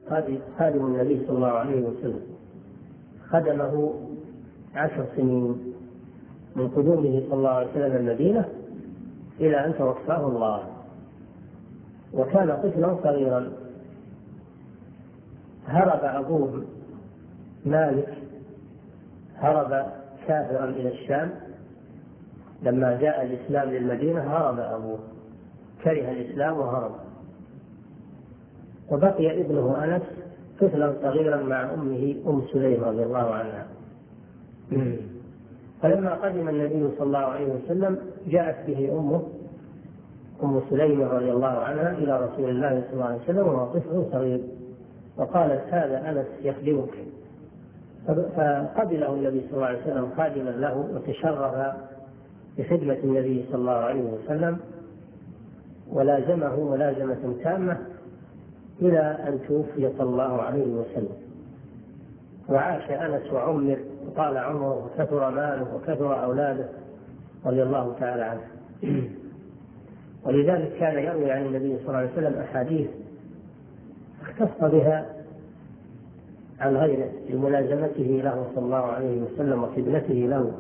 خادم النبي صلى الله عليه وسلم، خدمه 10 سنين من قدومه صلى الله عليه وسلم المدينة إلى أن توفاه الله، وكان طفلا صغيرا. هرب أبوه مالك، هرب كافرا إلى الشام. لما جاء الإسلام للمدينة هرب أبوه، كره الإسلام وهرب، وبقي ابنه أنس طفلا صغيرا مع أمه أم سليم رضي الله عنها. فلما قدم النبي صلى الله عليه وسلم جاءت به أمه أم سليم رضي الله عنها إلى رسول الله صلى الله عليه وسلم وهو طفل صغير، وقالت هذا أنس يخدمك. فقبله النبي صلى الله عليه وسلم خادما له، وتشرف بخدمة النبي صلى الله عليه وسلم، ولازمه ملازمة تامة إلى أن توفي صلى الله عليه وسلم. وعاش أنس وعمر وطال عمره وكثر ماله وكثر أولاده رضي الله تعالى عنه. ولذلك كان يروي عن النبي صلى الله عليه وسلم أحاديث اختص بها عن غيره لملازمته له صلى الله عليه وسلم وخدمته له.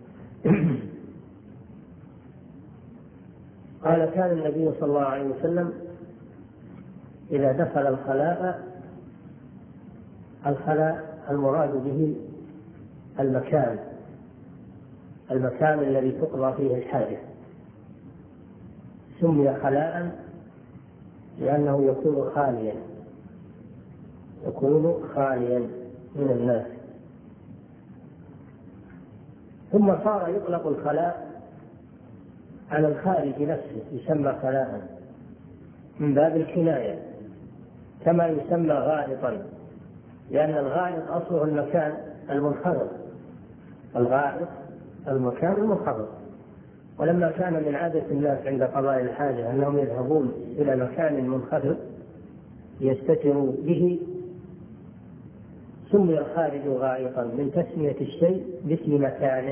قال كان النبي صلى الله عليه وسلم إذا دخل الخلاء المراد به المكان الذي تقضى فيه الحاجة، سمي خلاء لأنه يكون خاليا من الناس. ثم صار يطلق الخلاء على الخارج نفسه، يسمى خلاء من باب الكناية، كما يسمى غائطا، لأن الغائط أصله المكان المنخفض، الغائط المكان المنخفض. ولما كان من عادة الناس عند قضاء الحاجة أنهم يذهبون إلى مكان منخفض يستتروا به، سمي الخارج غائطا من تسمية الشيء باسم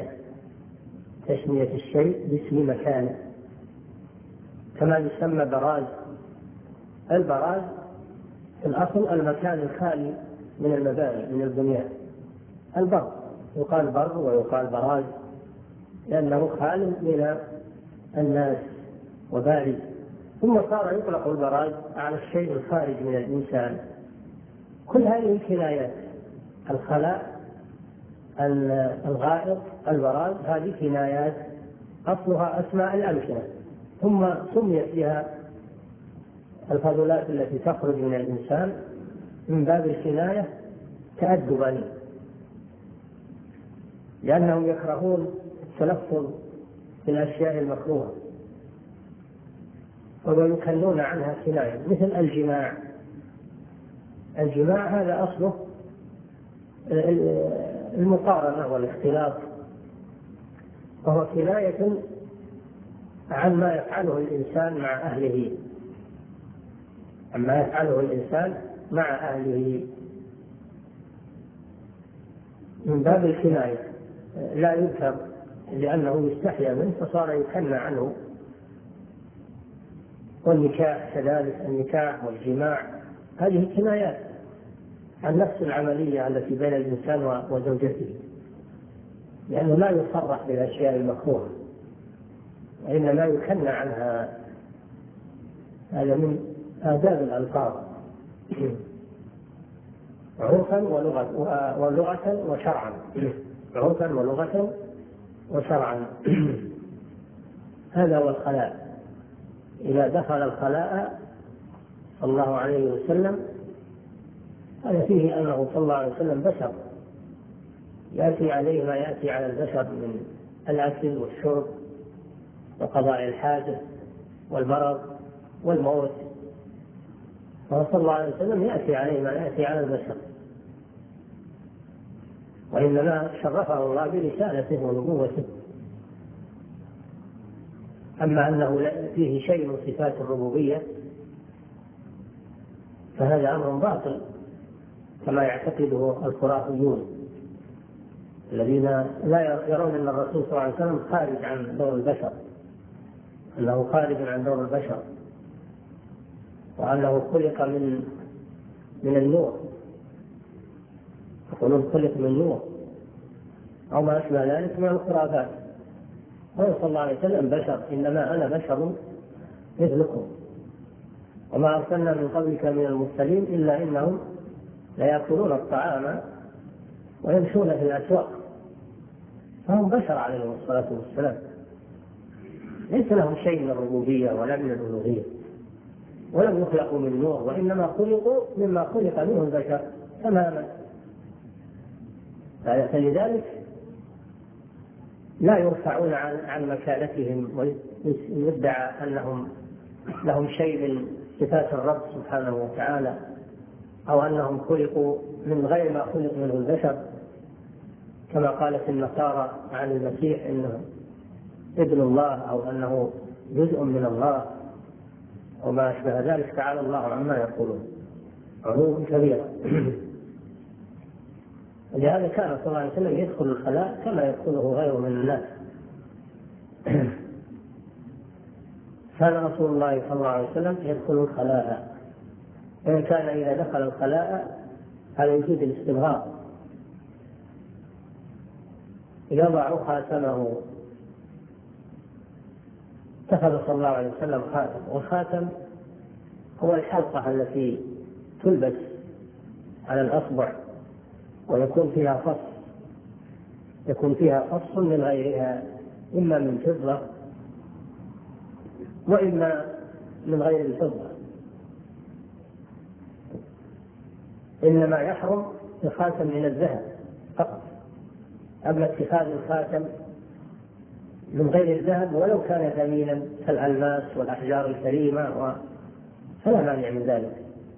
مكانه، كما يسمى براز. البراز في الأصل المكان الخالي من المباني من البنيان، البر يقال بر ويقال براز لأنه خال من الناس وبارد. ثم صار يطلق البراز على الشيء الخارج من الإنسان. كل هذه الكنايات، الخلاء، الغائط، البراز، هذه كنايات أصلها أسماء الأمكنة، ثم سميت بها الفضلات التي تخرج من الإنسان من باب الكناية تأدبا، لأنهم يكرهون التلفظ بالأشياء المكروهة ويكنون عنها كناية، مثل الجماع هذا أصله المقارنة والاختلاط، وهو كناية عن ما يفعله الإنسان مع أهله، من باب الكناية، لا يذكر لأنه يستحيا منه فصار يكنى عنه. والنكاح كذلك، النكاح والجماع هذه كنايات عن نفس العملية التي بين الإنسان وزوجته، لأنه لا يصرح بالأشياء المكروهة وإنما يكنى عنها. هذا من آداب الألفاظ عرفا ولغة وشرعا، عرفا ولغة وشرعا. هذا هو الخلاء. إذا دخل الخلاء صلى الله عليه وسلم هذا فيه أنه صلى الله عليه وسلم بشر، يأتي عليه ما يأتي على البشر من الأكل والشرب وقضاء الحاجة والمرض والموت، وصلى الله عليه وسلم يأتي عليه ما يأتي على البشر، وإنما شرفه الله برسالته ونبوته. أما أنه فيه شيء من صفات الربوبية فهذا أمر باطل كما يعتقده الخرافيون الذين لا يرون أن الرسول صلى الله عليه وسلم خارج عن دور البشر، أنه خارج عن دور البشر، وأنه خلق من النور، يقولون خلق من نور أو ما أشبه ذلك من الخرافات. هو صلى الله عليه وسلم بشر، إنما أنا بشر مثلكم وما أرسلنا من قبلك من المرسلين إلا إنهم ليأكلون الطعام ويمشون في الأسواق، فهم بشر عليهم الصلاة والسلام، ليس لهم شيء من الربوبية ولا من الألوهية، ولم يخلقوا من نور، وإنما خلقوا مما خلق منه البشر تماما. فلذلك لا يرفعون عن مكانتهم ويدعى أنهم لهم شيء من صفات الرب سبحانه وتعالى، أو أنهم خلقوا من غير ما خلق منه البشر، كما قالت النصارى عن المسيح إنه ابن الله أو أنه جزء من الله وما أشبه ذلك. تعالى الله عما يقولون علوا كبيرا. ولهذا كان صلى الله عليه وسلم يدخل الخلاء كما يدخله غيره من الناس. كان رسول الله صلى الله عليه وسلم يدخل الخلاء، وإن كان إذا دخل الخلاء هذا يفيد الاستبغاء، يضع خاتمه. اتخذ صلى الله عليه وسلم خاتم، والخاتم هو الحلقة التي تلبس على الأصبع ويكون فيها فص، يكون فيها فص من غيرها، إما من فضة وإما من غير الفضة. إنما يحرم الخاتم من الذهب فقط، أما اتخاذ الخاتم من غير الذهب ولو كان ثمينا كالألماس والأحجار الكريمة فلا مانع من ذلك،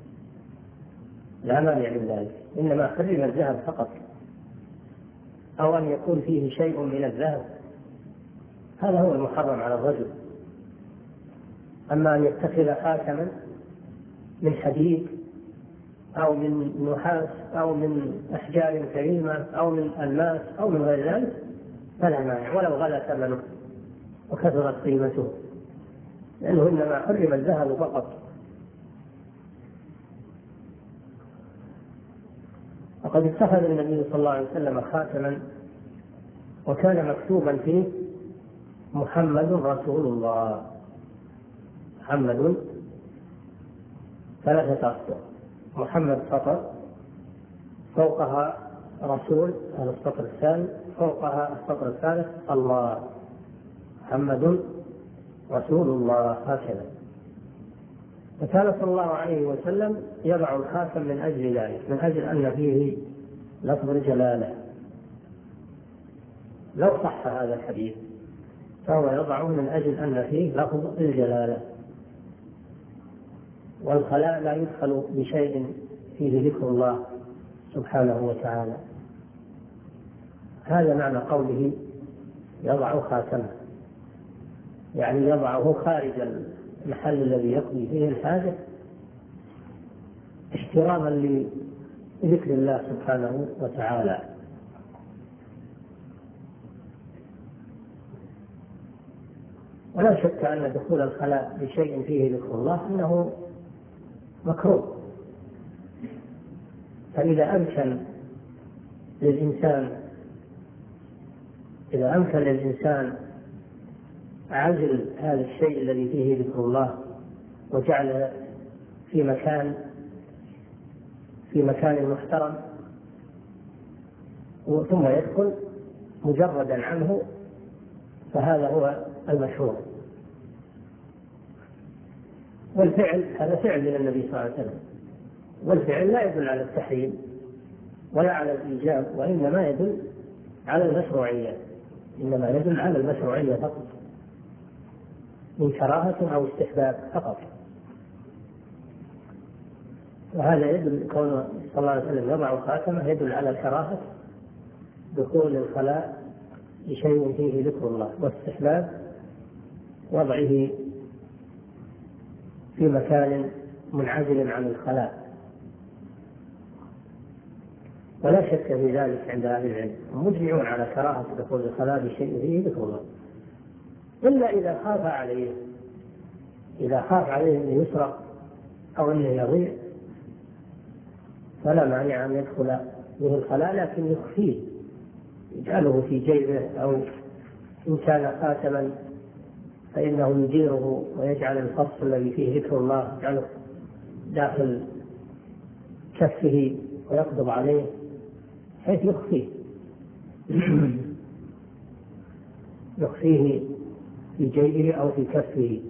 لا مانع من ذلك، إنما حرم الذهب فقط، أو أن يكون فيه شيء من الذهب، هذا هو المحرم على الرجل. أما أن يتخذ خاتما من حديد أو من نحاس أو من أحجار كريمة أو من ألماس أو من غير ذلك فلا مانع، ولو غلى ثمنه وكثرت قيمته، لأنه إنما حرم الذهب فقط. وقد اتخذ النبي صلى الله عليه وسلم خاتما وكان مكتوبا فيه محمد رسول الله. محمد ثلاثة أسطر، محمد سطر، فوقها رسول هذا السطر الثاني، فوقها السطر الثالث الله، محمد رسول الله، هكذا. وكان صلى الله عليه وسلم يضع الخاتم من أجل ذلك، من أجل أن فيه لفظ الجلالة. لو صح هذا الحديث فهو يضعه من أجل أن فيه لفظ الجلالة. والخلاء لا يدخل بشيء فيه ذكر الله سبحانه وتعالى. هذا معنى قوله يضع خاتمه، يعني يضعه خارج المحل الذي يقضي فيه الحاجة احتراما لذكر الله سبحانه وتعالى. ولا شك أن دخول الخلاء بشيء فيه ذكر الله أنه مكروه. فإذا أمكن للإنسان عزل هذا الشيء الذي فيه ذكر الله وجعله في مكان محترم ثم يدخل مجردا عنه، فهذا هو المشروع. والفعل هذا فعل من النبي صلى الله عليه وسلم، والفعل لا يدل على التحريم ولا على الإيجاب، وإنما يدل على المشروعية، إنما يدل على المشروعية فقط، من كراهة أو استحباب فقط. وهذا يدل كون صلى الله عليه وسلم يضع خاتمه يدل على كراهة دخول الخلاء بشيء فيه ذكر الله، واستحباب وضعه في مكان منعزل عن الخلاء. ولا شك في ذلك عند أهل العلم، مجمعون على كراهة دخول الخلاء بشيء فيه ذكر الله، إلا إذا خاف عليه أن يسرق أو أنه يضيع، فلا مانع أن يدخل به الخلاء، لكن يخفيه، يجعله في جيبه، أو إن كان خاتما فإنه يديره ويجعل الفص الذي فيه ذكر الله يجعله داخل كفه ويقبض عليه حيث يخفيه في جيبه أو في كفه.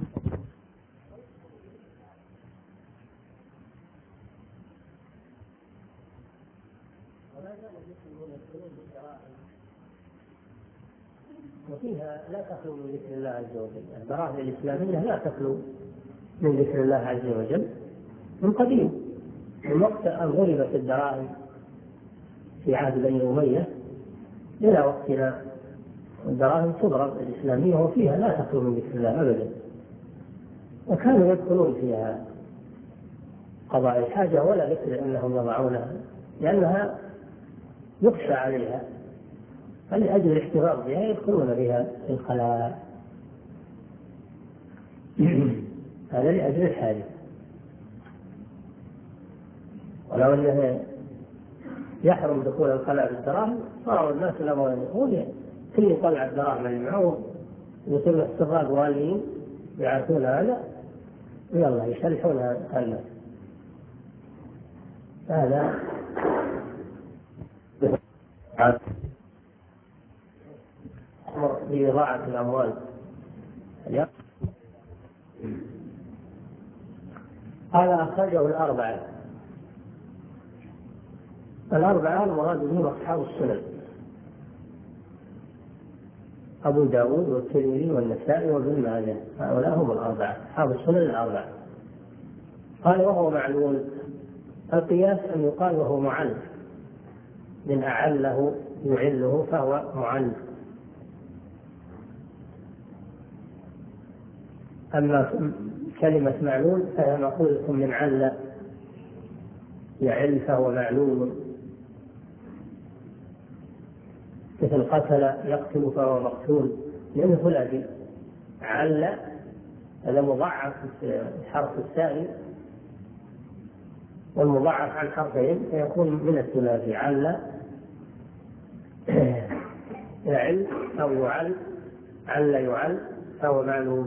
وفيها لا تخلو من ذكر الله عز وجل. البراهين الإسلامية لا تخلو من ذكر الله عز وجل من قديم، من وقت أن ضربت الدراهم في عهد بني أمية إلى وقتنا الدراهم تضرب الإسلامية وفيها لا تخلو من ذكر الله أبدا، وكانوا يدخلون فيها قضاء الحاجة ولا ذكر أنهم يضعونها، لأنها يخشى عليها، فلأجل الاحتفاظ بها يدخلون بها في الخلاء. هذا لأجل الحاجة. ولو أنه يحرم دخول الخلاء بالدراهم صاروا الناس لما يقول كل يطلع الدراهم اللي معه ويصير السراق والين يعرفون هذا ويلا يشلحون الناس. هذا أمر بإضاعة الأموال. هذا أخرجه الأربعة المراد بهم أصحاب السنن، أبو داود والترمذي والنسائي وابن ماجه، هؤلاء هم الأربعة أصحاب السنن الأربعة. قال وهو معلول. القياس أن يقال وهو معل، من أعله يعله فهو معل. أما كلمة معلول فهي مأخوذة من عل يعل فهو معلول، مثل قتل يقتل فهو مقتول، لأنه ثلاثي. عل هذا مضاعف الحرف الثاني، والمضاعف عن حرفين فيكون من الثلاثي. عل يعل أو يعل، عل يعل فهو معلول.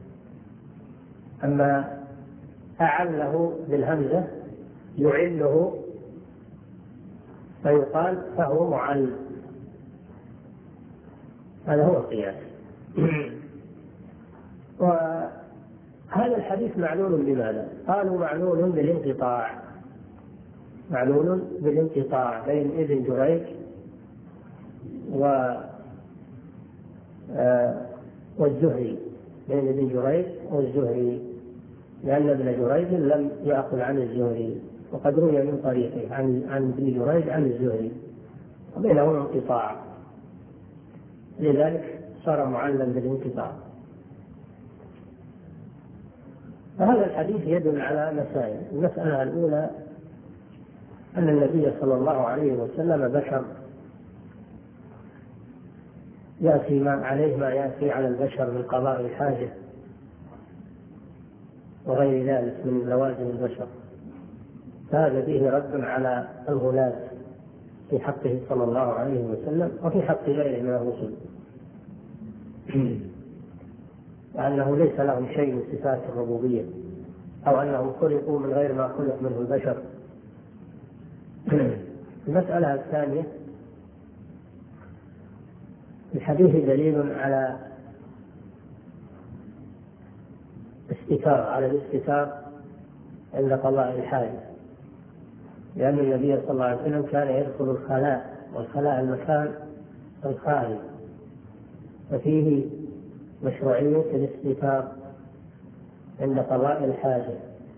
أما أعله بالهمزة يعله فيقال فهو معل. هذا هو القياس. وهذا الحديث معلول بماذا؟ قالوا معلول بالانقطاع، معلول بالانقطاع بين ابن جريج والزهري، بين ابن جريج والزهري، لأن ابن جريج لم يأخذ عن الزهري، وقد روي من طريقه عن ابن جريج عن الزهري، وبينهم انقطاع، لذلك صار معللا بالانقطاع. فهذا الحديث يدل على مسائل. المسألة الأولى أن النبي صلى الله عليه وسلم بشر، يأتي ما عليه ما يأتي على البشر من قضاء الحاجة وغير ذلك من لوازم البشر، فهذا فيه رد على الغلاة في حقه صلى الله عليه وسلم وفي حق غيره من الرسل، وأنه ليس لهم شيء من صفات الربوبية، أو أنهم خلقوا من غير ما خلق منه البشر. المسألة الثانية، الحديث دليل على على الاستتار عند قضاء الحاجة، لأن النبي صلى الله عليه وسلم كان يدخل الخلاء، والخلاء المكان الخالي، ففيه مشروعية الاستتار عند قضاء الحاجة،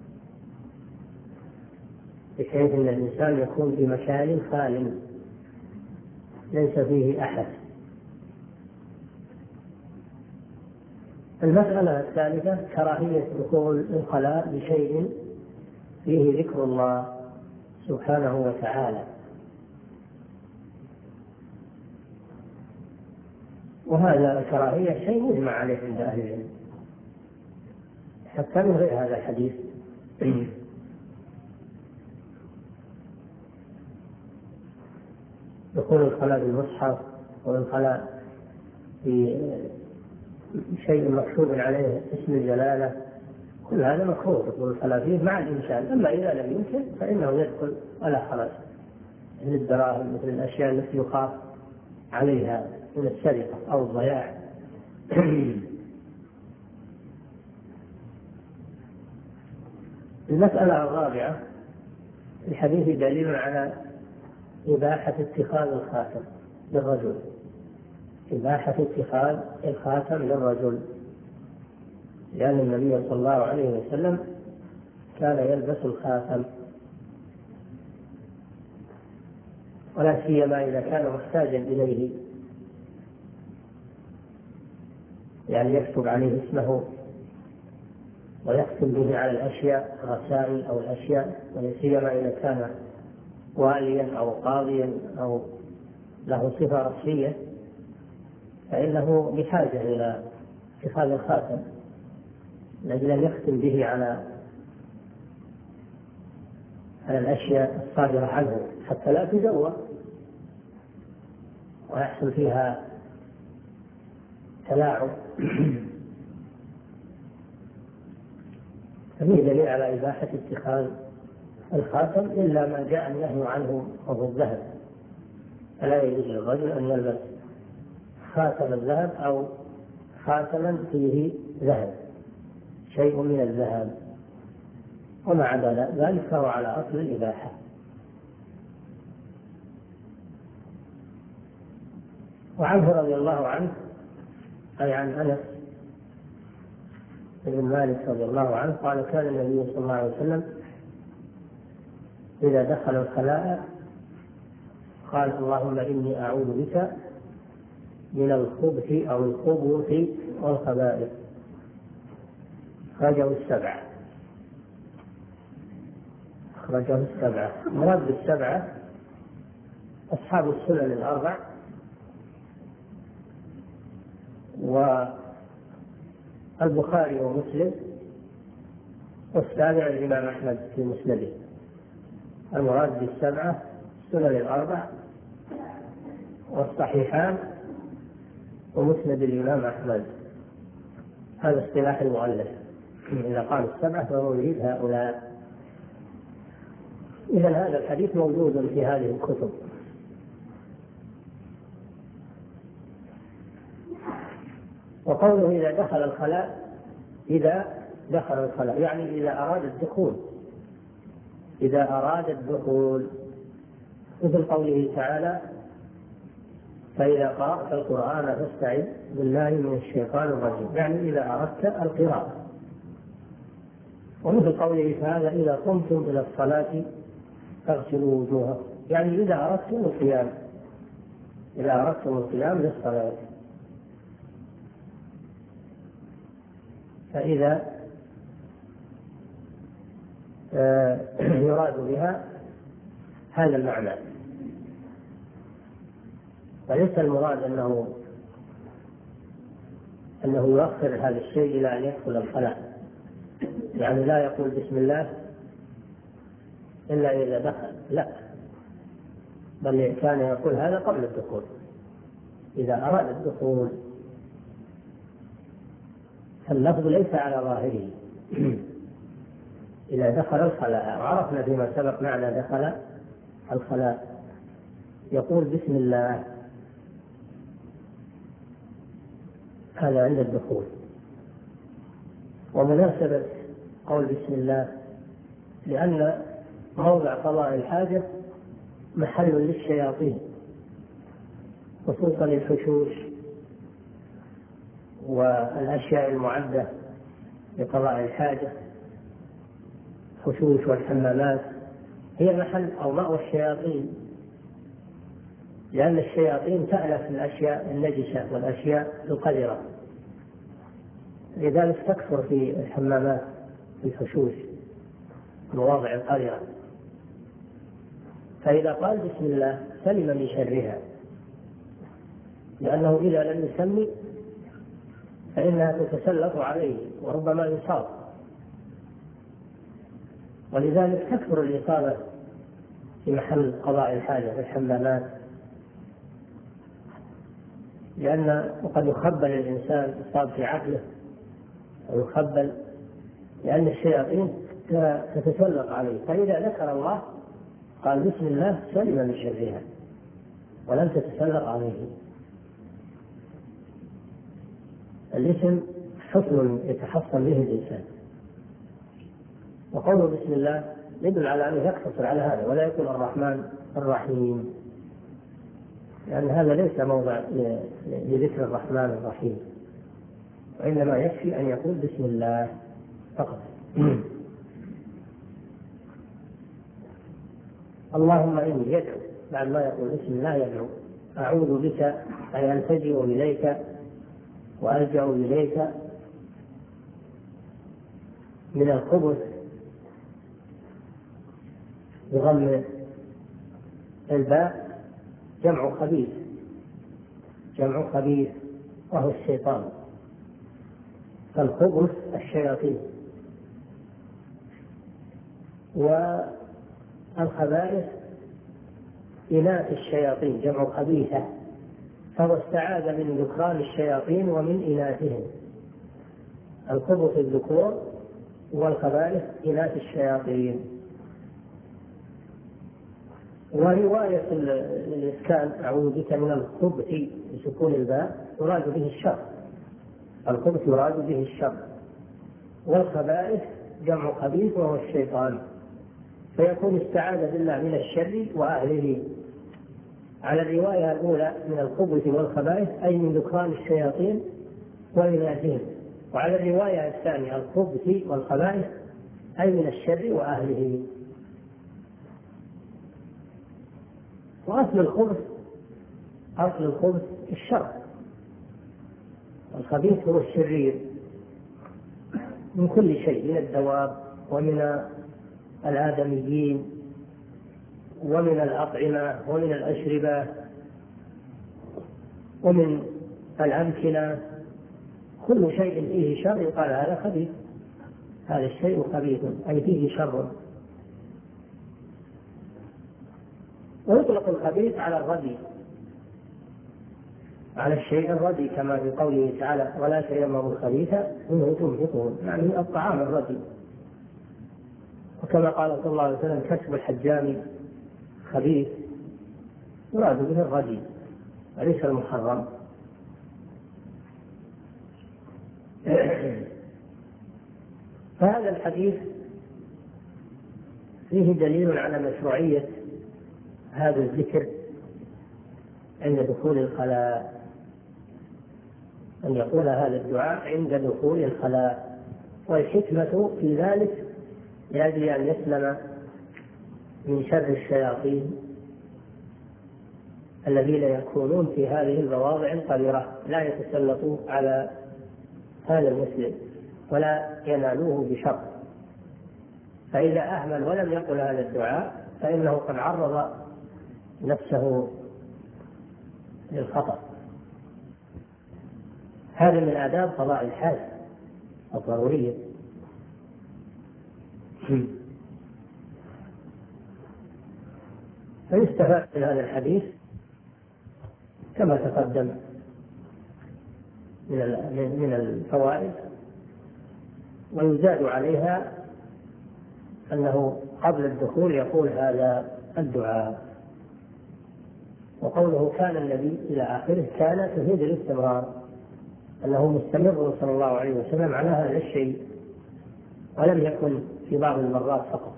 بحيث أن الإنسان يكون في مكان خال ليس فيه أحد. المسألة الثالثة كراهية دخول الخلاء بشيء فيه ذكر الله سبحانه وتعالى، وهذا الكراهية شيء مجمع عليه عند أهل العلم حتى من غير هذا الحديث. دخول الخلاء بالمصحف والخلاء في شيء مكتوب عليه اسم الجلالة، كل هذا مكروه دخول الخلاء فيه مع الإنسان. أما إذا لم يمكن فإنه يدخل ولا حرج، مثل الدراهم، مثل الأشياء التي يخاف عليها من السرقة أو الضياع. المسألة الرابعة: في الحديث دليل على إباحة اتخاذ الخاتم للرجل، إباحة اتخاذ الخاتم للرجل، لأن النبي صلى الله عليه وسلم كان يلبس الخاتم، ولا سيما إذا كان محتاجا إليه، يعني يكتب عليه اسمه ويختم به على الأشياء، الرسائل أو الأشياء، ولا سيما إذا كان واليا أو قاضيا أو له صفة رسمية، فإنه بحاجة إلى اتخاذ الخاتم لأجل أن يختم به على الأشياء الصادرة عنه حتى لا تزور ويحصل فيها تلاعب. ففيه دليل على إباحة اتخاذ الخاتم إلا ما جاء النهي عنه وهو الذهب، فلا يجوز للرجل أن يلبس خاتم الذهب أو خاتما فيه ذهب، شيء من الذهب، وما عدا ذلك فهو على أصل الإباحة. وعنه رضي الله عنه، أي عن أنس بن مالك رضي الله عنه قال: كان النبي صلى الله عليه وسلم إذا دخل الخلاء قال: اللهم إني أعوذ بك من الخبث أو الخبث والخبائث. أخرجه السبعة. مراد بالسبعة أصحاب السنن الأربع، والبخاري ومسلم، والسابع الإمام أحمد في مسنده. المراد بالسبعة السنن الأربع والصحيحان ومسند الإمام أحمد. هذا اصطلاح المؤلف، إذا قال السبعة فهو يريد هؤلاء. إذن هذا الحديث موجود في هذه الكتب. وقوله إذا دخل الخلاء، يعني إذا أراد الدخول، مثل قوله تعالى: فإذا قرأت القرآن فاستعذ بالله من الشيطان الرجيم، يعني إذا أردت القراءة. ومثل قوله تعالى: إذا قمتم إلى الصلاة فاغسلوا وجوهكم، يعني إذا أردتم القيام للصلاة. فإذا يراد بها هذا المعنى، وليس المراد أنه يؤخر هذا الشيء إلى أن يدخل الخلاء، يعني لا يقول بسم الله إلا إذا دخل، لا، بل كان يقول هذا قبل الدخول إذا أراد الدخول. فاللفظ ليس على ظاهره. إذا دخل الخلاء، وعرفنا فيما سبق معنى دخل الخلاء، يقول بسم الله، هذا عند الدخول. ومناسبة قول بسم الله لأن موضع قضاء الحاجة محل للشياطين، خصوصا الحشوش والأشياء المعدة لقضاء الحاجة، الحشوش والحمامات هي محل أو مأوى الشياطين، لأن الشياطين تألف الأشياء النجسة والأشياء القذرة، لذلك تكثر في الحمامات في الحشوش مواضع القذرة. فإذا قال بسم الله سلم من شرها، لأنه إذا لم يسمي فإنها تتسلط عليه وربما يصاب، ولذلك تكثر الإصابة في محل قضاء الحاجة في الحمامات لأن وقد يخبل الإنسان يصاب في عقله ويخبل، لأن الشياطين تتسلط عليه، فإذا ذكر الله قال بسم الله سلم من شرها ولم تتسلط عليه. الاسم حصن يتحصن به الإنسان، وقوله بسم الله يدل على أنه يقتصر على هذا ولا يكون الرحمن الرحيم، لأن هذا ليس موضع لذكر الرحمن الرحيم، وإنما يكفي أن يقول بسم الله فقط. اللهم إني يدعو، بعد ما يقول بسم الله يدعو أعوذ بك أي ألتجئ إليك وألجأ إليك من الخبث بضم الباء، جمع خبيث، جمع خبيث وهو الشيطان، فالخبث الشياطين، والخبائث إناث الشياطين جمع خبيثة، فهو استعاذ من ذكران الشياطين ومن إناثهم، الخبث الذكور والخبائث إناث الشياطين. ورواية الإسكان أعوذ بك من الخبث بسكون الباء يراد به الشر، الخبث يراد به الشر، والخبائث جمع خبيث وهو الشيطان، فيكون استعاذ بالله من الشر وأهله. على الرواية الأولى من الخبث والخبائث أي من ذكران الشياطين وإناثهم، وعلى الرواية الثانية الخبث والخبائث أي من الشر وأهله. وأصل الخبث الشر، الخبيث هو الشرير من كل شيء، من الدواب ومن الآدميين ومن الأطعمة ومن الأشربة ومن الأمكنة، كل شيء فيه شر يقال هذا خبيث، هذا الشيء خبيث أي فيه شر. ويطلق الخبيث على الردي، على الشيء الردي، كما في قوله تعالى ولا تيمموا الخبيث منه تنفقون، يعني الطعام الردي. وكما قال صلى الله عليه وسلم كسب الحجام خبيث، يراد به الردي وليس المحرم. فهذا الحديث فيه دليل على مشروعية هذا الذكر عند دخول الخلاء، أن يقول هذا الدعاء عند دخول الخلاء، والحكمة في ذلك لأجل أن يسلم من شر الشياطين الذين يكونون في هذه المواضع القذرة، لا يتسلطوا على هذا المسلم ولا ينالوه بشر. فإذا أهمل ولم يقل هذا الدعاء فإنه قد عرض نفسه للخطر. هذا من آداب قضاء الحاجة الضرورية. فيستفاد من هذا الحديث كما تقدم من الفوائد، ويزاد عليها أنه قبل الدخول يقول هذا الدعاء. وقوله كان النبي إلى آخره كان تفيد الاستمرار، أنه مستمر صلى الله عليه وسلم على هذا الشيء، ولم يكن في بعض المرات فقط.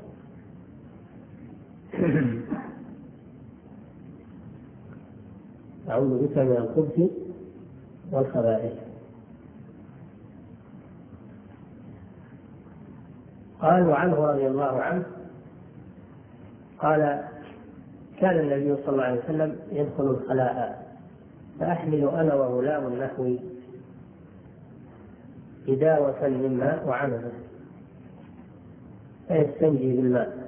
أعوذ بك من الخبث والخبائث. قال وعنه رضي الله عنه قال كان النبي صلى الله عليه وسلم يدخل الخلاء فأحمل أنا وغلام نحوي إداوة من ماء وعنبه فيستنجي بالماء.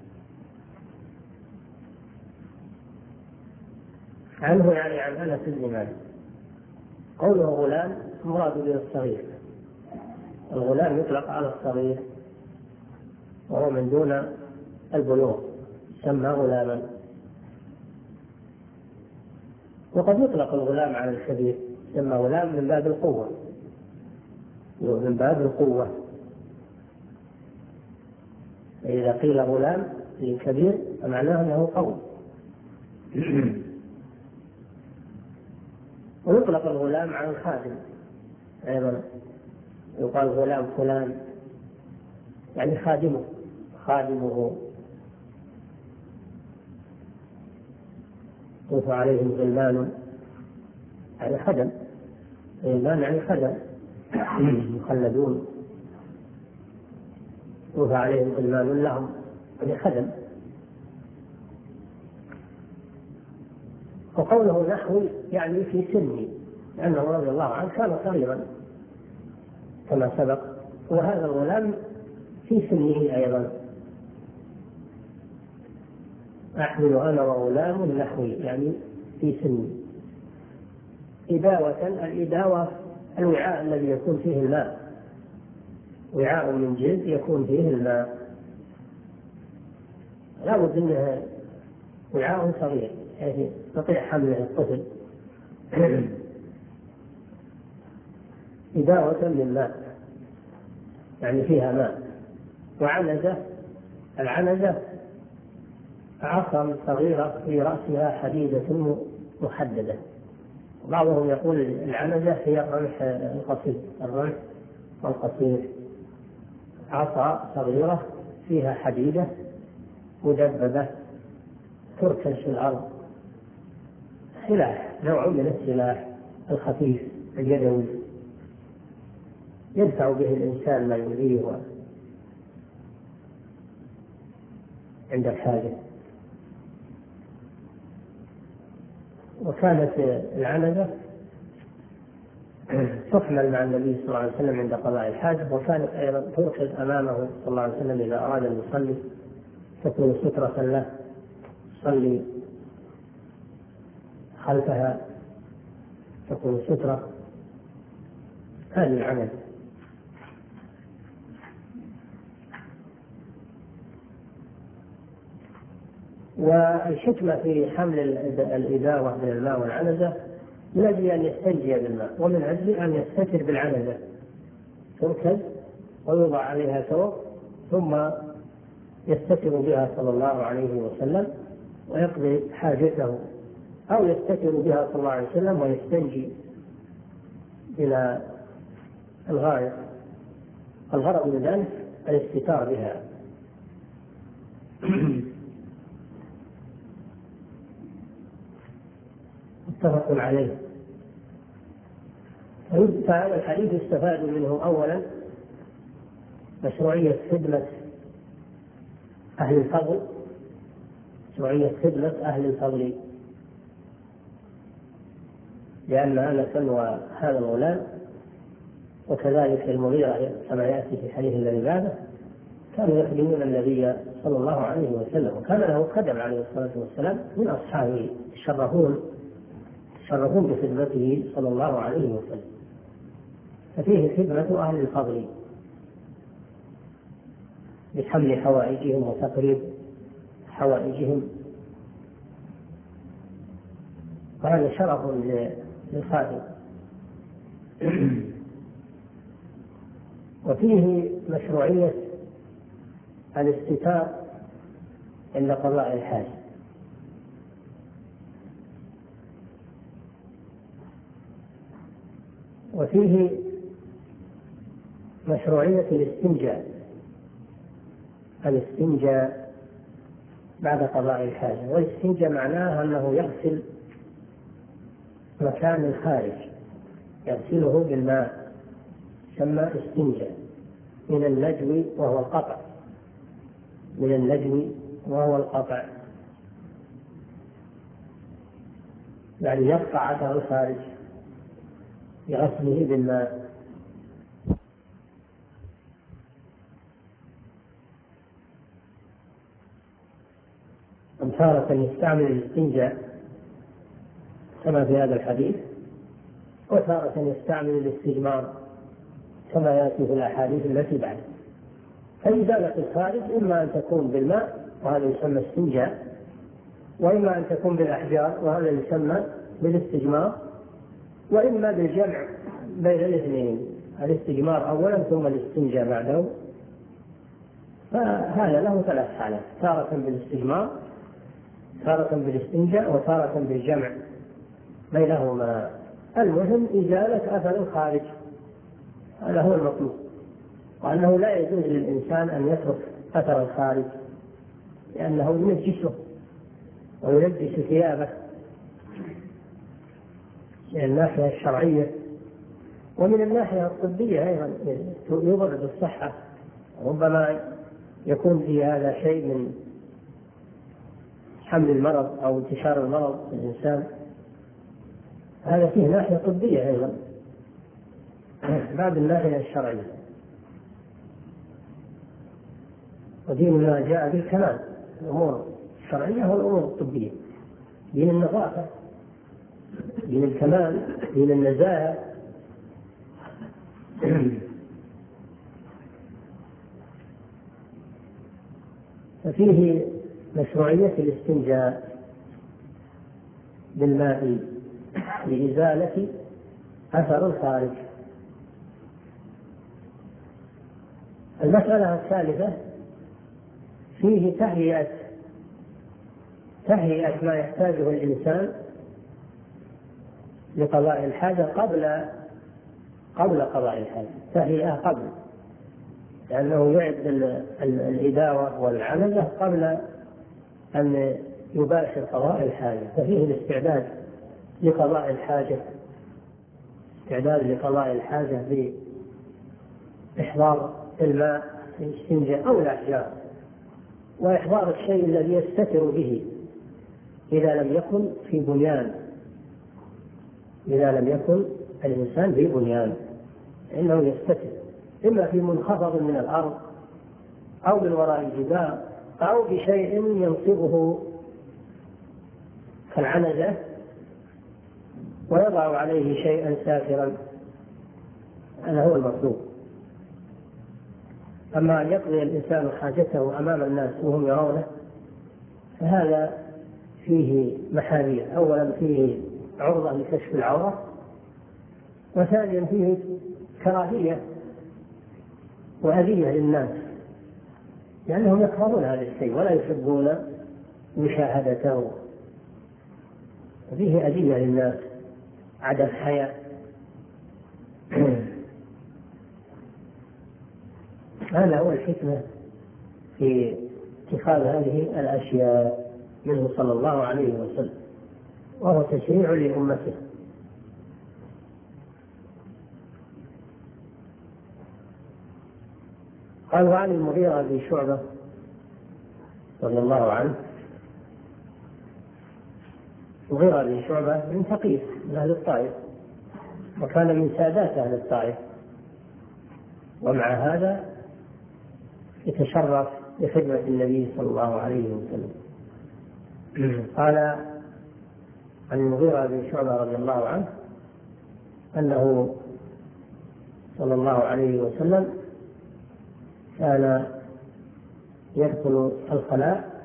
عنه يعني عن أنس بن مالك. قوله غلام مراد به الصغير، الغلام يطلق على الصغير وهو من دون البلوغ يسمى غلاما، وقد يطلق الغلام على الكبير يسمى غلام من باب القوة، من باب القوة. إذا قيل غلام للكبير فمعناه أنه قوي. ويطلق الغلام على الخادم أيضا، يقال غلام فلان يعني خادمه. يطوف عليهم غلمان يعني خدم، غلمان يعني خدم مخلدون، يطوف عليهم غلمان لهم يعني خدم. وقوله نحوي يعني في سني، لأنه رضي الله عنه كان صغيرا كما سبق، وهذا الغلام في سنه أيضا. أحمل أنا وغلام نحوي يعني في سني. إداوة، الإداوة الوعاء الذي يكون فيه الماء، وعاء من جلد يكون فيه الماء، لا بد أنه وعاء صغير يعني يستطيع حمله الطفل. إداوة من ماء يعني فيها ماء. وعنزة، العنزة عصا صغيرة في رأسها حديدة محددة. بعضهم يقول العنزة هي الرمح القصير، الرمح القصير، عصا صغيرة فيها حديدة مدببة تركز في الأرض، سلاح، نوع من السلاح الخفيف اليدوي يدفع به الإنسان ما يؤذيه عند الحاجة. وكانت العنزة تحمل مع النبي صلى الله عليه وسلم عند قضاء الحاجة، وكانت أيضا تركز أمامه صلى الله عليه وسلم إذا أراد أن يصلي، تكون سترة له يصلي خلفها، تكون سترة. هذه العنزة. والحكمة في حمل الإداوة من الماء والعنزة من أجل أن يستنجي بالماء، ومن أجل أن يستتر بالعنزة، تركز ويوضع عليها ثوب ثم يستتر بها صلى الله عليه وسلم ويقضي حاجته، أو يستتر بها صلى الله عليه وسلم ويستنجي إلى الغاية. الغرض من ذلك الاستتار بها. متفق عليه. فهذا الحديث يستفاد منه أولا مشروعية خدمة أهل الفضل، مشروعية خدمة أهل الفضل، لأن أنس وهذا الغلام وكذلك المغيرة كما يأتي في الحديث الذي بعده كانوا يخدمون النبي صلى الله عليه وسلم، وكان له خدم عليه الصلاة والسلام من أصحابه يشرفون بخدمته صلى الله عليه وسلم. ففيه خدمة أهل الفضل بحمل حوائجهم وتقريب حوائجهم، وهذا شرف للخادم. وفيه مشروعية الاستتار عند قضاء الحاجة، وفيه مشروعية الاستنجاء بعد قضاء الحاجة. والاستنجاء معناه أنه يغسل مكان الخارج، يغسله بالماء، يسمى استنجاء. من النجو وهو القطع، من النجو وهو القطع يعني يقطع أثر الخارج بغسله بالماء. تارة يستعمل الاستنجاء كما في هذا الحديث، وتارة يستعمل الاستجمار كما يأتي في الأحاديث التي بعد. فإزالة الخارج إما أن تكون بالماء وهذا يسمى استنجاء، وإما أن تكون بالأحجار وهذا يسمى بالاستجمار، وإما بالجمع بين الاثنين، الاستجمار أولا ثم الاستنجاء بعده. فهذا له 3 حالات: تارة بالاستجمار، تارة بالاستنجاء، وتارة بالجمع بينهما. المهم إزالة أثر الخارج، هذا هو المطلوب، وأنه لا يجوز للإنسان أن يترك أثر الخارج لأنه ينجسه وينجس ثيابه من الناحية الشرعية. ومن الناحية الطبية أيضا يضر بالصحة، ربما يكون في هذا شيء من حمل المرض أو انتشار المرض في الإنسان، هذا فيه ناحية طبية أيضا بعد الناحية الشرعية. وديننا جاء بالكمال، الأمور الشرعية والأمور الطبية، دين النظافة، دين الكمال، دين النزاهة. ففيه مشروعية الاستنجاء بالماء لإزالة أثر الخارج. المسألة الثالثة فيه تهيئة ما يحتاجه الإنسان لقضاء الحاجة قبل قضاء الحاجة، تهيئة قبل، لأنه يعد الإداوة والعمل قبل أن يباشر قضاء الحاجة. ففيه الاستعداد لقضاء الحاجة، استعداد لقضاء الحاجة بإحضار الماء في الاستنجاء أو الأحجار، وإحضار الشيء الذي يستتر به إذا لم يكن في بنيان، إذا لم يكن الإنسان في بنيان إنه يستتر إما في منخفض من الأرض أو من وراء الجدار أو بشيء ينصبه كالعنزة ويضع عليه شيئا سافرا، هذا هو المطلوب. أما أن يقضي الإنسان حاجته أمام الناس وهم يرونه فهذا فيه محاذير: أولا فيه عرضة لكشف العورة، وثانيا فيه كراهية وأذية للناس لأنهم يكرهون هذا الشيء ولا يحبون مشاهدته، فيه أذية للناس، عدم حياء. هذا هو الحكمة في اتخاذ هذه الأشياء منه صلى الله عليه وسلم، وهو تشريع لأمته. قال: وعن المغيرة بن شعبة رضي الله عنه. المغيرة بن شعبة من ثقيف من أهل الطائف، وكان من سادات أهل الطائف، ومع هذا يتشرف بخدمة النبي صلى الله عليه وسلم. قال عن المغيرة بن شعبة رضي الله عنه أنه صلى الله عليه وسلم كان يدخل الخلاء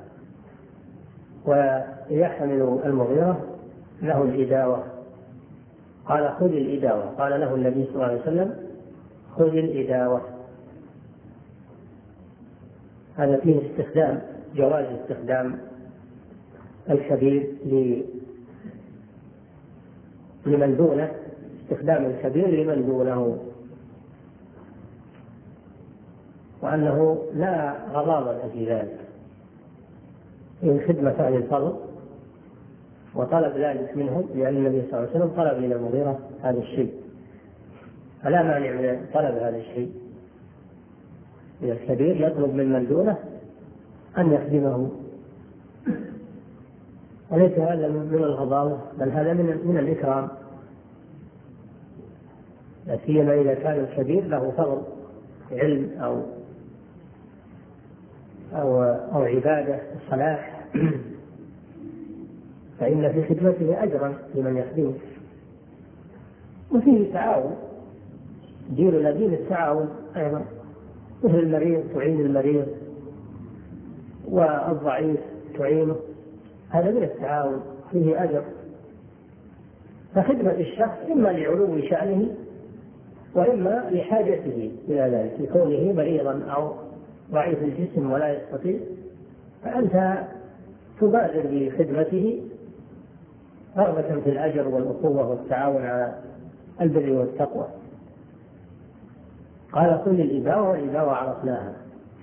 ويحمل المغيرة له الإداوة، قال: خذ الإداوة. قال له النبي صلى الله عليه وسلم: خذ الإداوة. هذا فيه جواز استخدام الكبير لمن دونه، استخدام الكبير لمن دونه، وأنه لا غضاضة في ذلك، من خدمة أهل الفضل وطلب ذلك منهم، لأن النبي صلى الله عليه وسلم طلب من المغيرة هذا الشيء، فلا مانع من طلب هذا الشيء من الكبير، يطلب من دونه أن يخدمه، وليس هذا من الغضاضة، بل هذا من الإكرام، لا سيما إذا كان الكبير له فضل علم أو عبادة صلاح، فإن في خدمته أجرا لمن يخدمه. وفيه تعاون، ديننا دين التعاون أيضا، مثل المريض تعين المريض والضعيف تعينه، هذا من التعاون، فيه أجر. فخدمة الشخص إما لعلو شأنه وإما لحاجته إلى ذلك، لكونه مريضا أو ضعيف الجسم ولا يستطيع، فأنت تبادر بخدمته رغبة في الأجر والأخوة والتعاون على البر والتقوى. قال كل الإباوة والإباوة عرفناها.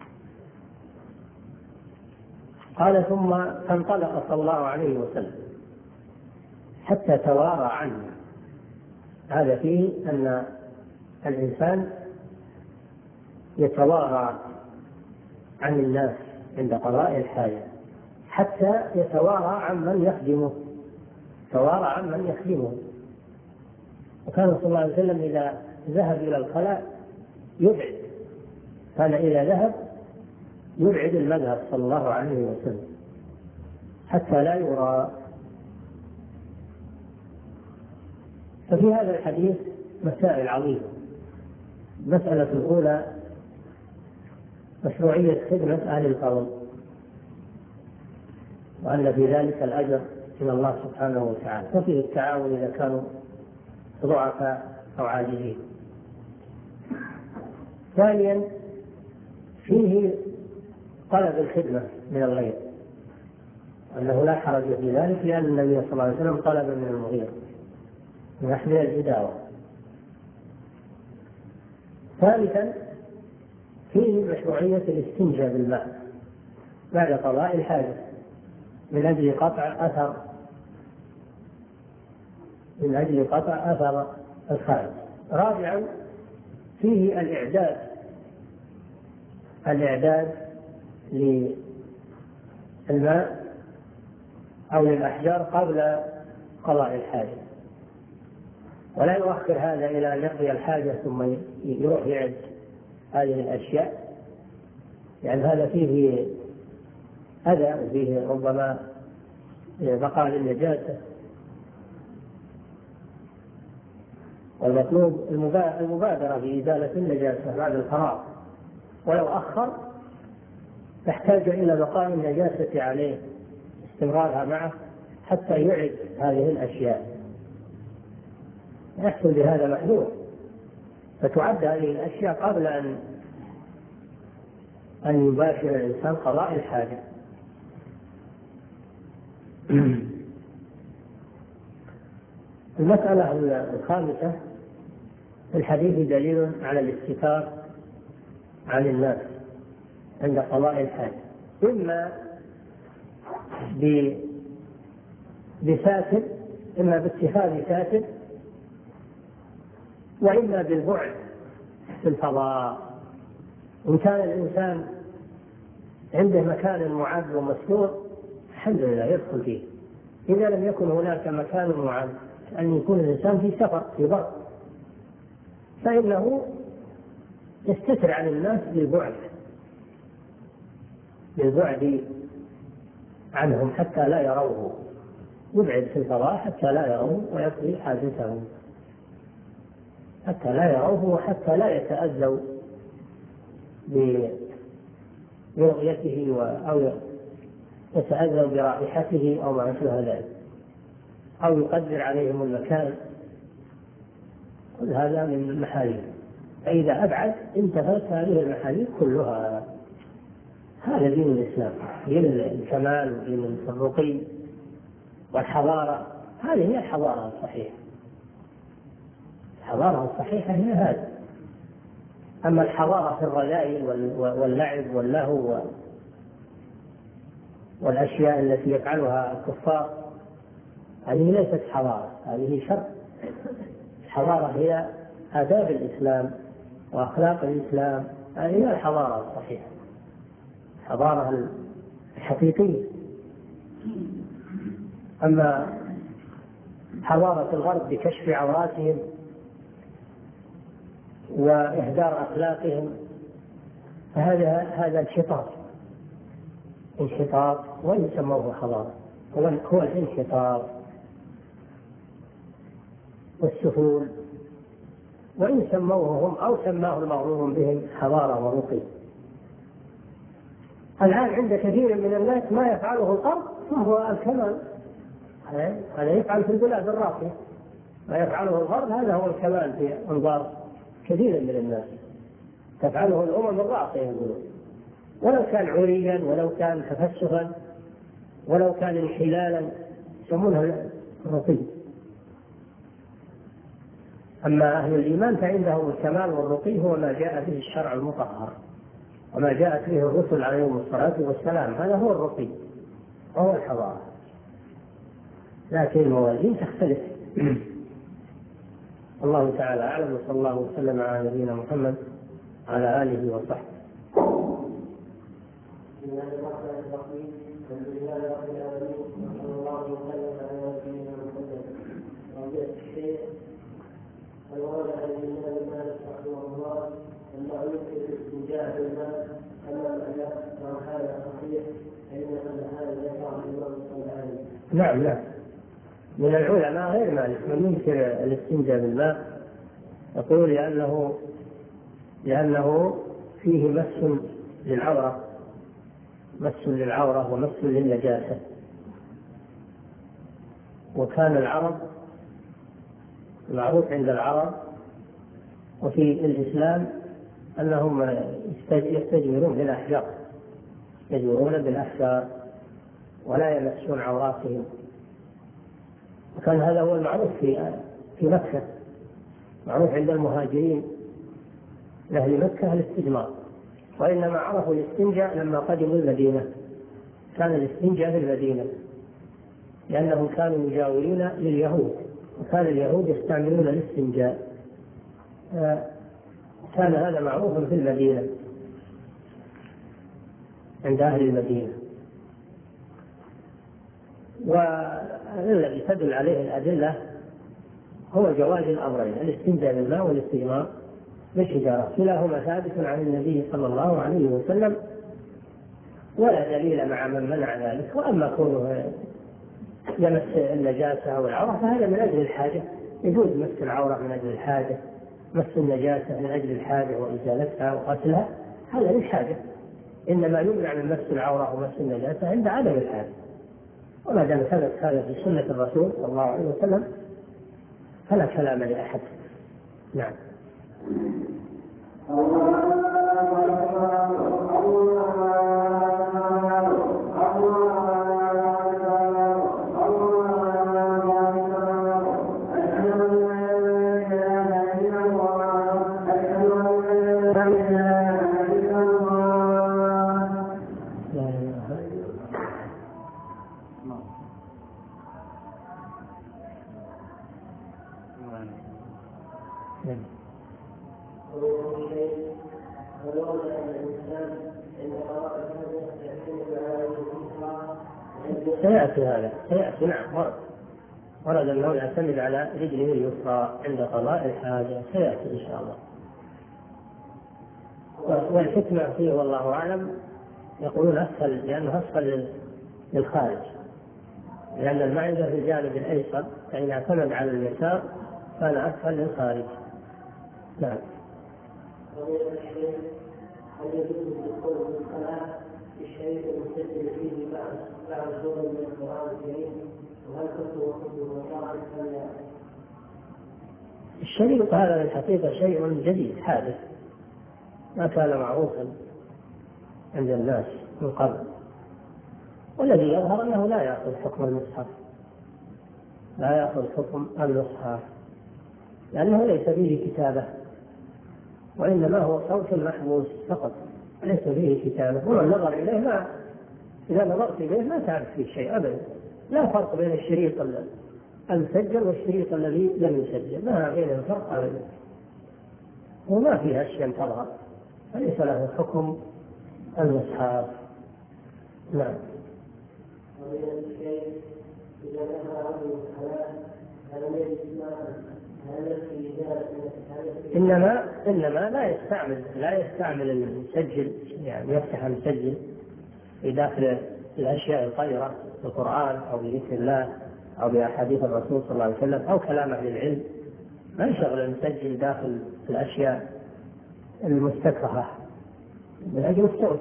قال ثم فانطلق صلى الله عليه وسلم حتى توارى عنه. هذا فيه أن الإنسان يتوارى عن الناس عند قضاء الحاجة حتى يتوارى عن من يخدمه، توارى عن من يخدمه. وكان صلى الله عليه وسلم إذا ذهب إلى الخلاء يبعد، كان إذا ذهب يبعد المذهب صلى الله عليه وسلم حتى لا يرى. ففي هذا الحديث مسائل عظيمة. المسألة الأولى مشروعية خدمة أهل الفضل، وأن في ذلك الأجر من الله سبحانه وتعالى، وفيه التعاون إذا كانوا ضعفاء أو عاجزين. ثانيا فيه طلب الخدمة من الغير، أنه لا حرج في ذلك، لأن النبي صلى الله عليه وسلم طلب من المغير من يحمل الإداوة. ثالثا فيه مشروعية الاستنجاء بالماء بعد قضاء الحاجة من أجل قطع أثر الخارج. رابعا فيه الإعداد للماء أو للأحجار قبل قضاء الحاجة، ولا يؤخر هذا إلى أن يقضي الحاجة ثم يروح يعد هذه الأشياء، لأن هذا فيه أذى وفيه ربما بقاء للنجاسة. والمطلوب المبادرة بإزالة النجاسة بعد الفراغ، ولو أخر تحتاج إلى بقاء النجاسة عليه، استمرارها معه حتى يعد هذه الأشياء، يحصل بهذا محذور، فتعد هذه الأشياء قبل أن يباشر الإنسان قضاء الحاجة. المسألة الخامسة في الحديث دليل على الاستتار عن الناس عند قضاء الحاجة، إما بساتر، إما باتخاذ ساتر، وإما بالبعد في الفضاء. إن كان الإنسان عنده مكان معد ومستور الحمد لله يدخل فيه. إذا لم يكن هناك مكان معد، أن يكون الإنسان في سفر في بر، فإنه يستتر عن الناس بالبعد عنهم حتى لا يروه، يبعد في الفضاء حتى لا يروه ويقضي حاجته، حتى لا يروه وحتى لا يتأذوا برؤيته أو يتأذوا برائحته أو ما أشبه ذلك، أو يقدر عليهم المكان. كل هذا من المحارم، فإذا أبعد انتهت هذه المحارم كلها. هذا دين الإسلام، دين الكمال ودين الرقي والحضارة. هذه هي الحضارة الصحيحة. الحضارة الصحيحة هي هذه. أما الحضارة في الرذائل واللعب واللهو والأشياء التي يفعلها الكفار، هذه ليست حضارة، هذه شر. الحضارة هي آداب الإسلام وأخلاق الإسلام، هذه هي الحضارة الصحيحة، الحضارة الحقيقية. أما حضارة الغرب بكشف عوراتهم وإهدار أخلاقهم فهذا انحطاط، وإن سموه حضارة هو الانحطاط والسفول، وإن سموه هم أو سماه المغرور بهم حضارة ورقي. الآن عند كثير من الناس ما يفعله الغرب فهو الكمال، هذا يفعل في البلاد الراقية، ما يفعله الغرب هذا هو الكمال في أنظار كثير من الناس، تفعله الأمم الراقية يقولون، ولو كان عريا ولو كان تفسخا ولو كان انحلالا يسمونه الرقي. أما أهل الإيمان فعندهم الكمال والرقي هو ما جاء به الشرع المطهر وما جاءت به الرسل عليهم الصلاة والسلام، هذا هو الرقي وهو الحضارة، لكن الموازين تختلف. الله تعالى أعلم، وصلى الله وسلم على نبينا محمد على آله وصحبه. نعم لا، من العلماء غير مالك من ينكر الاستنجاء بالماء، يقول لأنه فيه مس للعورة، مس للعورة ومس للنجاسة. وكان العرب معروف عند العرب وفي الإسلام أنهم يستجيرون بالأحجار، يجورون بالأحجار ولا يمسون عوراتهم، وكان هذا هو المعروف في مكة، معروف عند المهاجرين لأهل مكة الاستجمار، وإنما عرفوا الاستنجاء لما قدموا المدينة، كان الاستنجاء في المدينة لأنهم كانوا مجاورين لليهود، وكان اليهود يستعملون الاستنجاء، كان هذا معروفا في المدينة عند أهل المدينة. والذي تدل عليه الأدلة هو جواز الأمرين، الاستنجاء بالماء والاستجمار بالحجارة، كلاهما ثابت عن النبي صلى الله عليه وسلم ولا دليل مع من منع ذلك. وأما كونه يمس النجاسة أو العورة فهذا من أجل الحاجة، يجوز مس العورة من أجل الحاجة، مس النجاسة من أجل الحاجة وإزالتها وقتلها، هذا للحاجة، إنما يمنع من مس العورة ومس النجاسة عند عدم الحاجة. وما دام ثبت هذا في سنة الرسول صلى الله عليه وسلم فلا كلام لأحد. نعم. سيأتي نعم، ورد أنه يعتمد على رجله اليسرى عند قضاء الحاجة، سيأتي إن شاء الله. والحكمة فيه والله أعلم يقولون أسهل، لأنه أسهل للخارج، لأن المعدة في الجانب الأيسر، فإن اعتمد على اليسار كان أسهل للخارج. نعم. هل يجوز الدخول في الصلاة بالشريط المسجل فيه بعض سور من القرآن الكريم، وهل كنت الشريط هذا في الحقيقة شيء جديد حادث ما كان معروفا عند الناس من قبل، والذي يظهر أنه لا يأخذ حكم المصحف، لا يأخذ حكم المصحف، لأنه ليس فيه كتابة، وإنما هو صوت محبوس فقط، ليس فيه كتابة. ومن نظر إليه ما إذا نظرت إليه ما تعرف فيه شيء أبدا، لا فرق بين الشريط المسجل والشريط الذي لم يسجل، ما بينهم فرق أبدا، وما فيه أشياء تظهر، فليس له حكم المصحف. نعم. إنما لا يستعمل المسجل، يعني يفتح المسجل في داخل الأشياء الطاهرة بالقرآن أو بذكر الله أو بأحاديث الرسول صلى الله عليه وسلم أو كلام أهل العلم، ما يشغل المسجل داخل الأشياء المستكرهة من أجل الصوت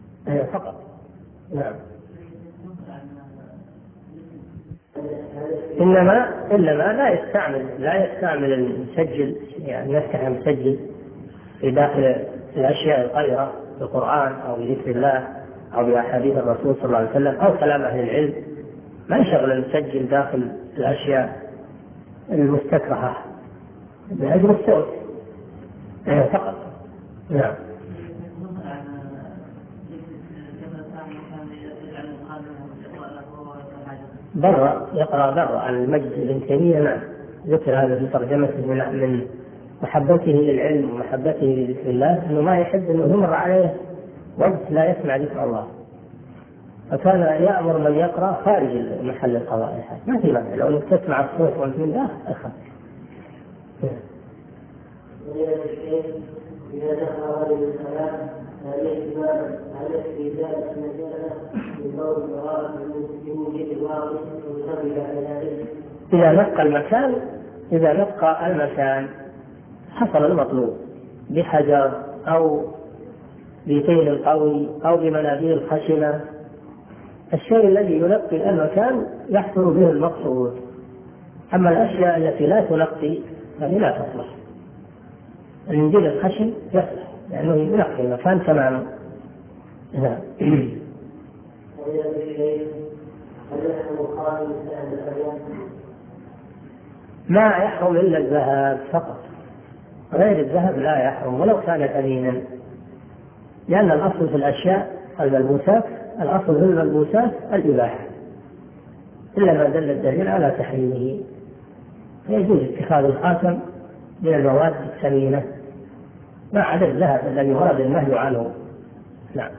فقط. نعم. إنما لا يستعمل المسجل، يعني يفتح المسجل في داخل الأشياء القذرة في القرآن أو بذكر الله أو بأحاديث الرسول صلى الله عليه وسلم أو كلام أهل العلم، ما يشغل المسجل داخل الأشياء المستكرهة لأجل الصوت فقط. نعم. يقرأ برا عن المجد بن تيمية. نعم، ذكر هذا في ترجمته من محبته للعلم ومحبته لذكر الله، أنه ما يحب أنه يمر عليه وقت لا يسمع ذكر الله، فكان يأمر من يقرأ خارج محل القضاء. ما في معنى لو أنك تسمع الصوت وأنت من داخل أخف. إذا دخل رجل الصلاة عليه في ذلك المسألة من قول القرآن بوجود الواقع ويصلي على ذلك. إذا نقى المكان حصل المطلوب بحجر أو بطين قوي أو بمناديل خشنة، الشيء الذي ينقي المكان يحصل به المقصود. أما الأشياء التي لا تنقي فهي لا تصلح. المنديل الخشن يصلح لأنه ينقي المكان تماما. ما يحرم إلا الذهب فقط، غير الذهب لا يحرم ولو كان ثمينا، لأن الأصل في الأشياء الملبوسات، الأصل في الملبوسات الإباحة إلا ما دل الدليل على تحريمه، فيجوز اتخاذ الخاتم من المواد الثمينة ما عدا الذهب الذي ورد النهي عنه. نعم.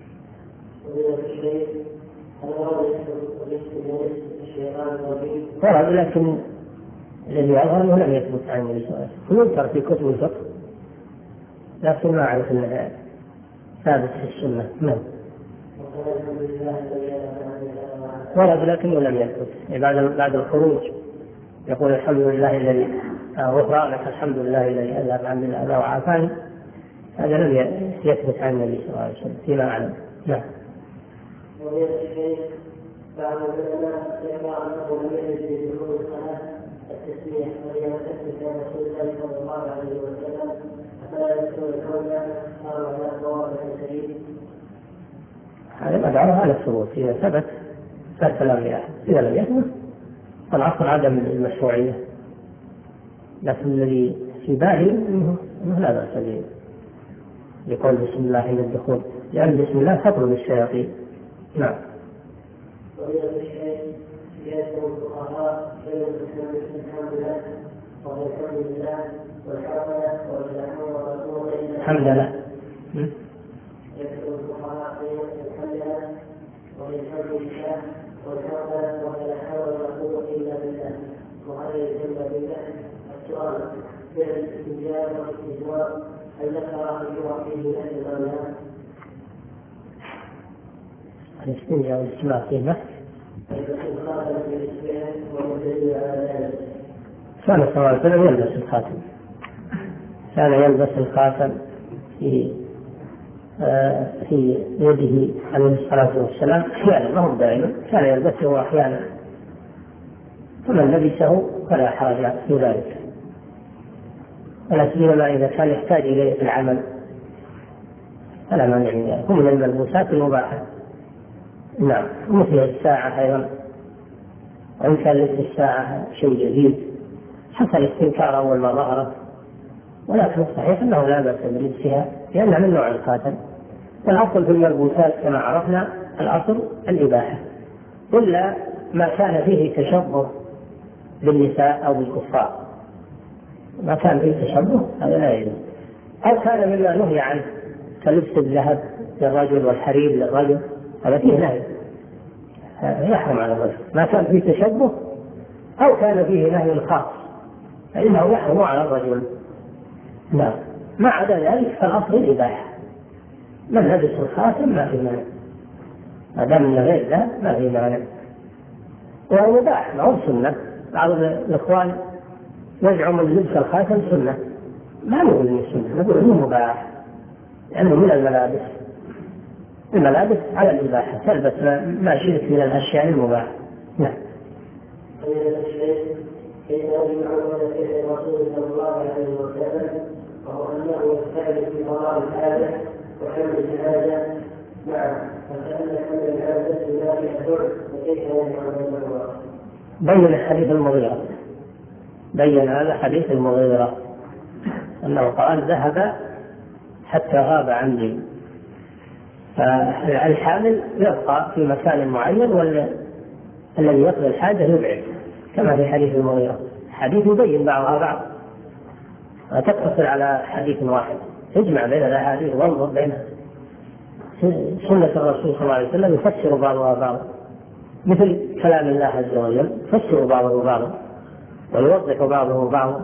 ورد، لكن الذي يظهر أنه لم يثبت عن النبي صلى الله عليه وسلم، يذكر في كتب الفقه لكن ما أعرف أنه ثابت في السنة. نعم. ورد لكنه لم يثبت. بعد الخروج يقول الحمد لله الذي غفرانك، الحمد لله الذي أذهب عني الأذى وعافاني، هذا لم يثبت عن النبي صلى الله عليه وسلم فيما أعلم. نعم. بعض العلماء يقرأ أنه لم يجد في دخول الصلاة التسبيح ولما تثبت عن رسول الله صلى الله عليه وسلم فلا يذكر الكون أو على صواب سليم. هذا مدعو على الثبوت، إذا ثبت فالكلام لأحد، إذا لم يثبت فالأصل عدم المشروعية، لكن الذي في بالي أنه لا بأس به يقول بسم الله عند الدخول، لأن بسم الله تطرد الشياطين. نعم. وإذا الشيء يذكر الفقهاء بين الحمد لله والحمد لله والحمد والحمد الحمد لله. يذكر الفقهاء بين الحمد لله والحمد لله والحمد ولا حول ولا قوة إلا بالله وهذا يسمى بالله. السؤال بين الاستنجاب والاستجواب هل ذكر الجوع فيه نفس الأولاد؟ الاستنجاء والاجتماع فيه نفس. كان صلى الله عليه وسلم يلبس الخاتم، كان يلبس الخاتم في يده عليه الصلاة والسلام أحيانا، ما هو دائما، كان يلبسه أحيانا، فمن لبسه فلا حرج في ذلك، ولا سيما إذا كان يحتاج إليه في العمل فلا مانع من ذلك، من الملبوسات المباحة. نعم. مثل الساعة أيضا، وإن كان لبس الساعة شيء جديد حصل استنكار أول ما ظهرت، ولكن الصحيح أنه لا بأس بلبسها لأنها من نوع الخاتم، والأصل في الملبوسات كما عرفنا الأصل الإباحة، إلا ما كان فيه تشبه بالنساء أو بالكفار، ما كان فيه تشبه هذا لا يجوز، أو كان مما نهي عنه كلبس الذهب للرجل والحرير للرجل، هذا فيه نهي يحرم على الرجل، ما كان فيه تشبه أو كان فيه نهي خاص فإنه يحرم على الرجل. لا، ما عدا ذلك فالأصل الإباحة، من لبس الخاتم ما في مانع، ما دام من غير ذا ما في مانع، وهو مباح ما هو سنة. بعض الإخوان يزعم أن لبس الخاتم سنة، ما نقول إنه سنة، نقول إنه مباح لأنه من الملابس، الملابس على الإباحة، تلبس ما شئت من الأشياء المباحة. نعم. فضيلة الشيخ كيف يجمع بين فعل الرسول صلى الله عليه وسلم وهو أنه يستعد في قضاء الحاجة وحمل الجنازة معه فكأن حمل الجنازة ينافي الحر فكيف يجمع بينهما؟ بين حديث المغيرة، بين هذا حديث المغيرة أنه قال ذهب حتى غاب عني، فالحامل يبقى في مكان معين والذي يقضي الحاجة يبعد كما في حديث المغيرة. حديث يبين بعضها بعض، لا تقتصر على حديث واحد، اجمع بين الأحاديث وانظر بينها. سنة الرسول صلى الله عليه وسلم يفسر بعضها بعضا، مثل كلام الله عز وجل يفسر بعضه بعضا ويوضح بعضه بعضا.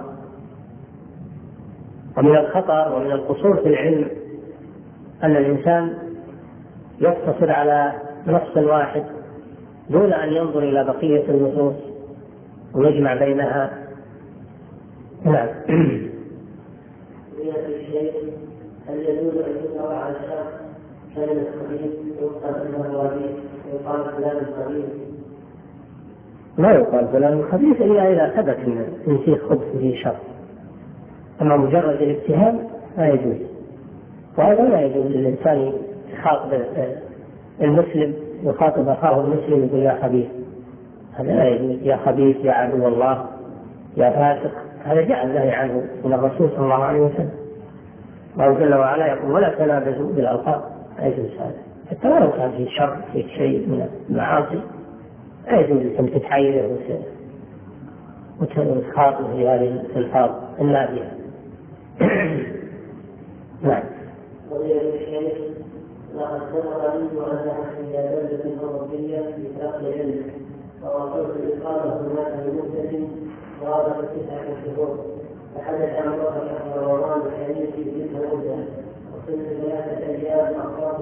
ومن الخطر ومن القصور في العلم أن الإنسان يقتصر على نص واحد دون أن ينظر إلى بقية النصوص ويجمع بينها. نعم. هل يجوز أن يقرأ على الشخص كلمة خبيث يقال أنه خبيث يقال فلان خبيث؟ لا يقال فلان خبيث إلا إذا ثبت إن فيه خبث فيه شر، أما مجرد الاتهام لا يجوز. وهذا لا يجوز للإنسان يخاطب المسلم، يخاطب أخاه المسلم يقول يا خبيث، هذا لا يجوز. يا خبيث، يا عدو الله، يا فاسق، هذا جاء النهي عنه من الرسول صلى الله عليه وسلم. الله جل وعلا يقول ولا تنابزوا بالألقاب، لا يجوز هذا. حتى ولو كان فيه شر، فيه شيء من المعاصي، لا يجوز أن تتحير وتخاطب في هذه الألفاظ النابية. نعم. لقد سبق لي وأنا إلى بلدة أوروبية في تلقي علم، ووصلت الإقامة هناك لمدة قرابة 9 شهور، فحدث أمر في رمضان الكريم في تلك المدة، وصلت 3 أيام أقرأت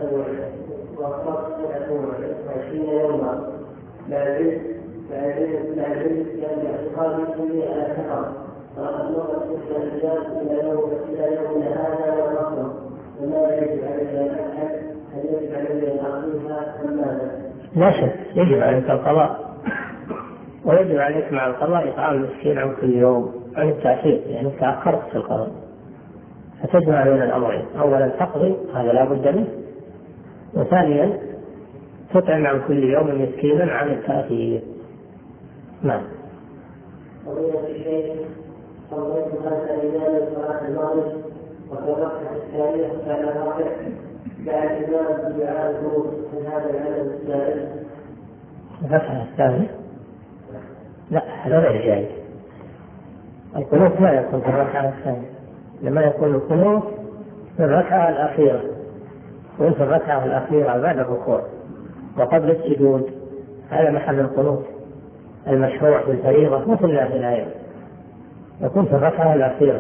27 يوما، مع العلم كان باعتقادي كلي على سفر، فقد مرت 6 أيام إلى يومنا هذا والأخر، وما يجب علي أن أفعل؟ هل يجب علي أن أقضيها أم ماذا؟ لا شك يجب عليك القضاء، ويجب عليك مع القضاء إطعام المسكين عن كل يوم عن التأخير، يعني تأخرت في القضاء، فتجمع بين الأمرين. أولا تقضي، هذا لا بد منه، وثانيا تطعم عن كل يوم مسكينا عن التأخير. نعم. فضيلة الشيخ صليت 5 أيام صلاة المغرب، وفي الركعة الثانية كان الركع بعد الإمام بدعاء الخروج من هذا العدد الثالث. الركعة الثانية؟ لا، هذا غير جائز. القنوت لا يكون في الركعة الثانية، لما يكون القنوت في الركعة الأخيرة، وفي الركعة الأخيرة بعد الركوع وقبل السجود، هذا محل القنوت المشروع في الفريضة مثل الآية، يكون في الركعة الأخيرة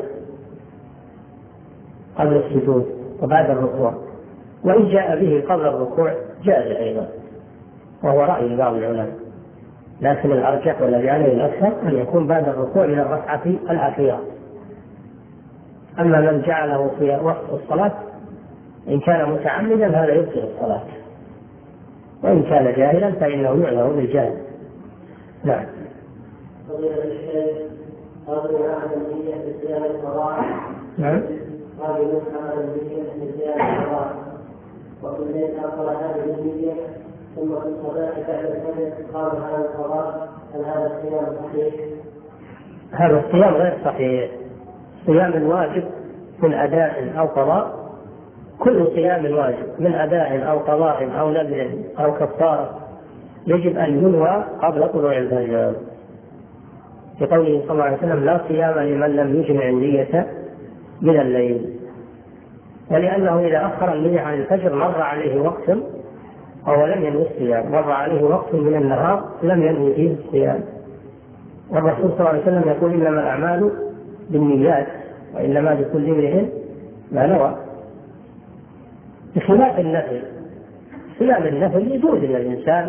قبل السجود وبعد الركوع، وإن جاء به قبل الركوع جاز أيضا، وهو رأي بعض العلماء، لكن الأرجح والذي عليه الأكثر أن يكون بعد الركوع إلى الركعة الأخيرة. أما من جعله في وقت الصلاة إن كان متعمدا هذا يبطل الصلاة، وإن كان جاهلا فإنه يعذر بالجهل. نعم. فضيلة الشيخ قالوا عن النية في صيام القضاء. نعم. قالوا عن النية في صيام القضاء، وكل أقر هذه النية ثم في الصلاة بعد الفجر قال هذا القضاء، هل هذا الصيام صحيح؟ هذا الصيام غير صحيح. صيام الواجب من أداء أو قضاء، كل صيام واجب من أداء أو قضاء أو نذر أو كفارة يجب أن ينوى قبل طلوع الفجر، في قوله صلى الله عليه وسلم لا صيام لمن لم يجمع النية من الليل، ولأنه إذا أخر النية عن الفجر مر عليه وقت وهو لم ينوي الصيام، مر عليه وقت من النهار لم ينوي فيه الصيام. والرسول صلى الله عليه وسلم يقول إنما الأعمال بالنيات وإنما لكل امرئ ما نوى، بخلاف النفل. صيام النفل يجوز للإنسان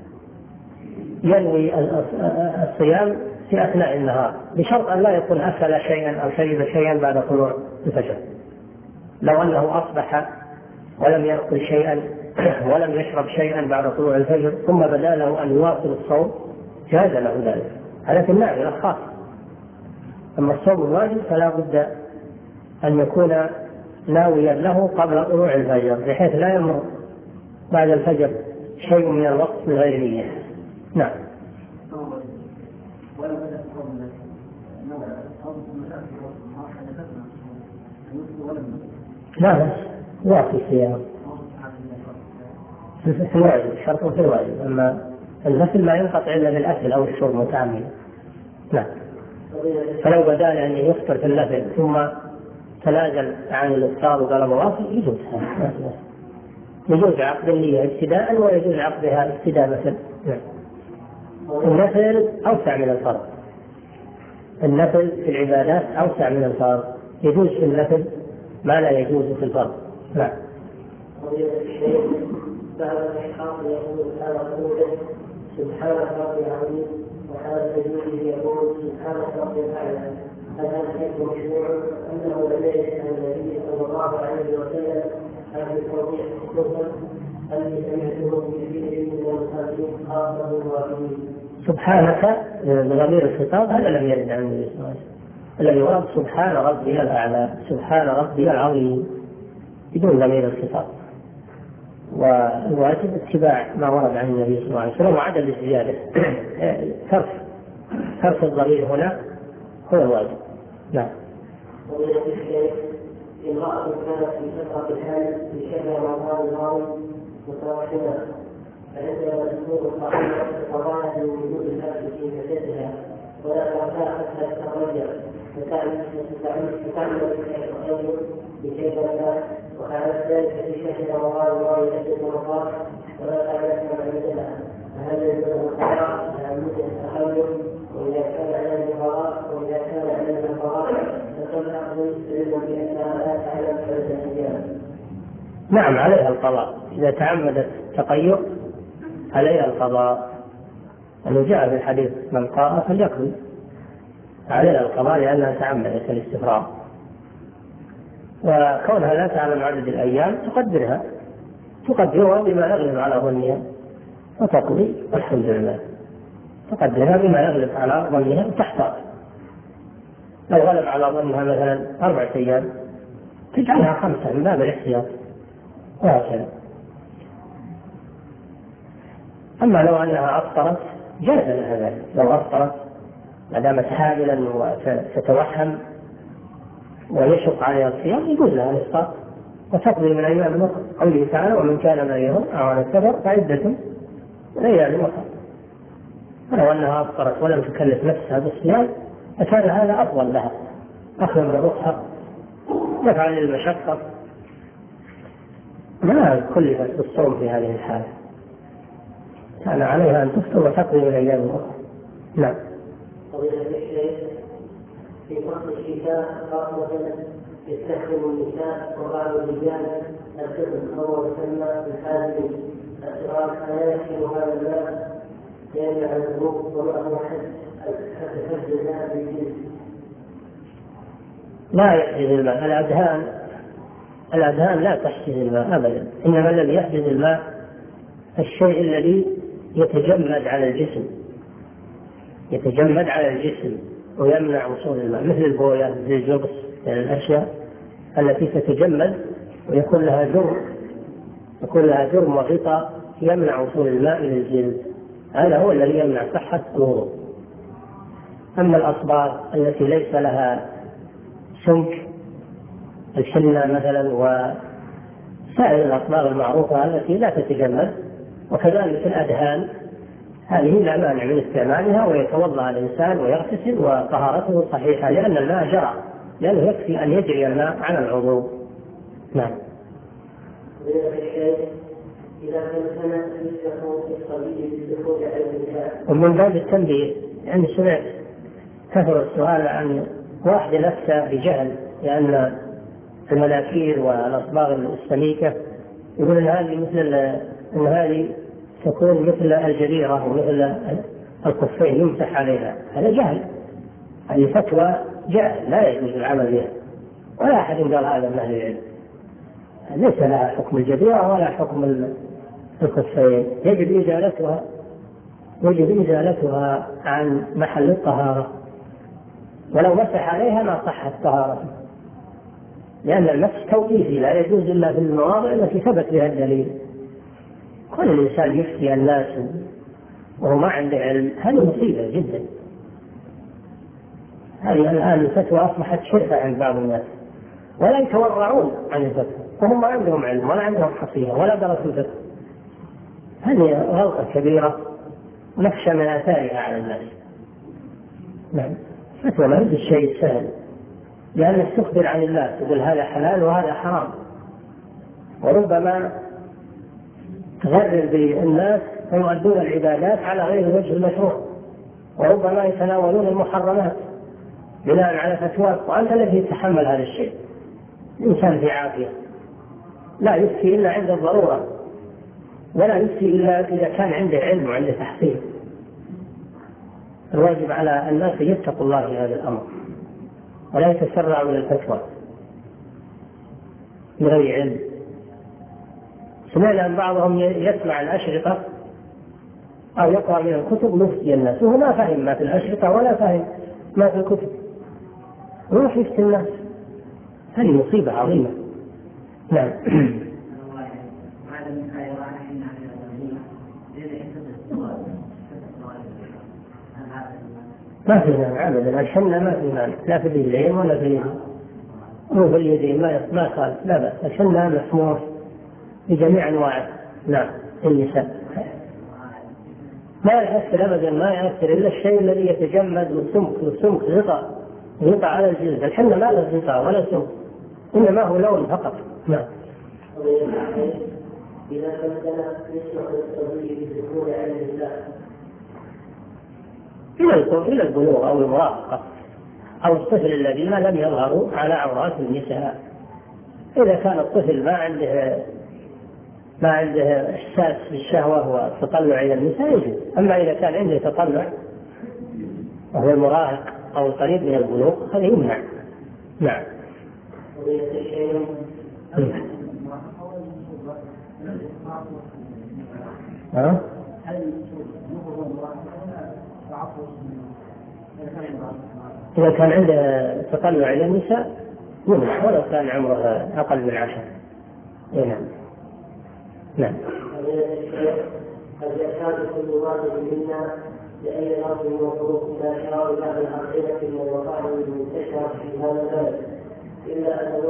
ينوي الصيام في أثناء النهار بشرط أن لا يكون أكل شيئا أو شرب شيئا بعد طلوع الفجر. لو أنه أصبح ولم يأكل شيئا ولم يشرب شيئا بعد طلوع الفجر ثم بدا له أن يواصل الصوم جاز له ذلك، هذا في النافلة خاص. أما الصوم الواجب فلا بد أن يكون ناويا له قبل طلوع الفجر، بحيث لا يمر بعد الفجر شيء من الوقت بغير نية. نعم. لا واقف صيام في الواجب، شرط في الواجب. أما النفل ما ينقطع إلا بالأكل أو الشرب متعمدا. نعم. فلو بدأ أن يفطر في النفل ثم تنازل عن الإفطار وقال واقف يجوز هذا، يجوز عقد النية ابتداء ويجوز عقدها ابتداء مثل. نعم. النفل أوسع من الفرض، النفل في العبادات أوسع من الفرض، يجوز في النفل ما لا يجوز في الفرض. نعم. بعد الإحقاق يقول سبحان ربي العظيم، وحال تجويده يقول سبحان ربي الأعلى. هذا الشيء مشروع أنه لم يرد عن النبي صلى الله عليه وسلم هذا التوضيح خصوصا الذي سمعته في كثير من المصلين خاصة بالواجبين. سبحانك بضمير الخطاب هذا لم يرد عن النبي صلى الله عليه وسلم. الذي ورد سبحان ربي الأعلى، سبحان ربي العظيم بدون ضمير الخطاب. والواجب اتباع ما ورد عن النبي صلى الله عليه وسلم وعدم الزيادة. صرف الضمير هنا هو الواجب. نعم. امرأة كانت في فترة الحال في شهر رمضان الماضي متوحدة، فعندما تكون الصحيحة تتضايق من وجود الأكل في جسدها ولا ترتاح حتى تتغير، فتعمل التغير بكيف لا، وكانت ذلك في شهر رمضان الماضي عدة مرات ولا تعلم عندها، فهل يجوز القضاء عن مدة التغير؟ وإذا كان على الفراغ وإذا كان على الفراغ نعم عليها القضاء. إذا تعمدت التغير عليها القضاء، أنه جاء في الحديث من قاء فليقضي، عليها القضاء لأنها تعمدت الاستفراغ. وكونها لا تعلم عدد الأيام تقدرها بما يغلب على ظنها وتقضي، والحمد لله. تقدرها بما يغلب على ظنها وتحتاط. لو غلب على ظنها مثلا 4 أيام تجعلها 5 من باب الاحتياط، وهكذا. أما لو أنها أفطرت جاز لها ذلك، لو أفطرت ما دامت حاملا وتتوهم ويشق عليها الصيام يجوز لها الإفطار وتقضي من أيام الأخرى، قوله تعالى ومن كان مريضا أو على السفر فعدة من أيام أخرى. ولو أنها أفطرت ولم تكلف نفسها بالصيام فكان هذا أفضل لها، أخذ بالرخصة دفعا للمشقة، ما كلفت بالصوم في هذه الحالة، كان عليها أن تفطر وتقضي من أيام أخرى. نعم. في فصل الشتاء خاصة يستخدم النساء وبعض الرجال الكتب أو يسمى الحازم السؤال لا يكفي هذا الماء يمنع الوضوء ومعه حتى الماء بالجلد. لا يحجز الماء، الأذهان لا تحجز الماء أبدا، إنما الذي يحجز الماء الشيء الذي يتجمد على الجسم ويمنع وصول الماء، مثل البوية، مثل الجرس، يعني الأشياء التي تتجمد ويكون لها جرم وغطاء يمنع وصول الماء إلى الجلد، هذا هو الذي يمنع صحة الوضوء. أما الأصباغ التي ليس لها سمك، الحنة مثلا وسائر الأصباغ المعروفة التي لا تتجمد، وكذلك الأدهان، هذه لا مانع من استعمالها، ويتوضأ الإنسان ويغتسل وطهارته صحيحة لأن الماء جرى، لأنه يكفي أن يجري الماء على العضو. نعم. ومن باب التنبيه يعني سمعت كثر السؤال عن واحد نفسه بجهل، لأن المناكير والأصباغ السميكة يقول أن هذه تكون مثل الجريرة ومثل الكفين يمسح عليها، هذا جهل، هذه فتوى جهل لا يجوز العمل بها، ولا أحد قال هذا من أهل العلم، ليس لها حكم الجريرة ولا حكم الكفين، يجب إزالتها يجب إزالتها عن محل الطهارة، ولو مسح عليها ما صحت طهارته، لأن المسح توقيفي لا يجوز إلا في المواضع التي ثبت بها الدليل. كل الإنسان يفتي الناس وهو ما عنده علم هذه مصيبة جدا. هذه الآن الفتوى أصبحت شرفة عند بعض الناس ولا يتورعون عن الفتوى وهم ما عندهم علم ولا عندهم حصيلة ولا درسوا الفتوى. هذه غلطة كبيرة ونخشى من آثارها على الناس. نعم، الفتوى ما هي الشيء السهل، لأنك تخبر عن الله تقول هذا حلال وهذا حرام، وربما تغرر بالناس فيؤدون العبادات على غير الوجه المشروع، وربما يتناولون المحرمات بناء على فتواك، وأنت الذي تتحمل هذا الشيء. الإنسان في عافية لا يفتي إلا عند الضرورة، ولا يفتي إلا إذا كان عنده علم وعنده تحصيل. الواجب على الناس يتقوا الله في هذا الأمر ولا يتسرعوا إلى الفتوى بغير علم. سمعنا أن بعضهم يسمع الأشرطة أو يقرأ من الكتب مفتي الناس وهو ما فهم ما في الأشرطة ولا فهم ما في الكتب، ويروح يفتي الناس. هذه مصيبة عظيمة. نعم. ما في مانع أبدا، الحنة ما في مانع، لا في الرجلين ولا في اليدين، ما قال لا بأس. الحنة مسموح بجميع أنواعه. نعم، النساء ما يأثر أبدا، ما يأثر إلا الشيء الذي يتجمد والسمك غطاء على الجلد. الحنة ما له غطاء ولا سمك، إنما هو لون فقط. نعم. إذا كان يسمح للصبي بالدخول على النساء إلى البلوغ أو المراهقة أو الطفل الذين لم يظهروا على عورات النساء. إذا كان الطفل ما عنده إحساس بالشهوة والتطلع إلى النساء يجوز. أما إذا كان عنده تطلع وهو المراهق أو القريب من البلوغ هذا يمنع. نعم. إذا كان عنده تطلع إلى النساء يمنع ولو كان عمره أقل من 10. نعم. نعم. قد يكاد كل واحد منا لأي أرض وظروف لا شعار بعد العقيدة من الوقائع المنتشرة في هذا البلد، إلا أن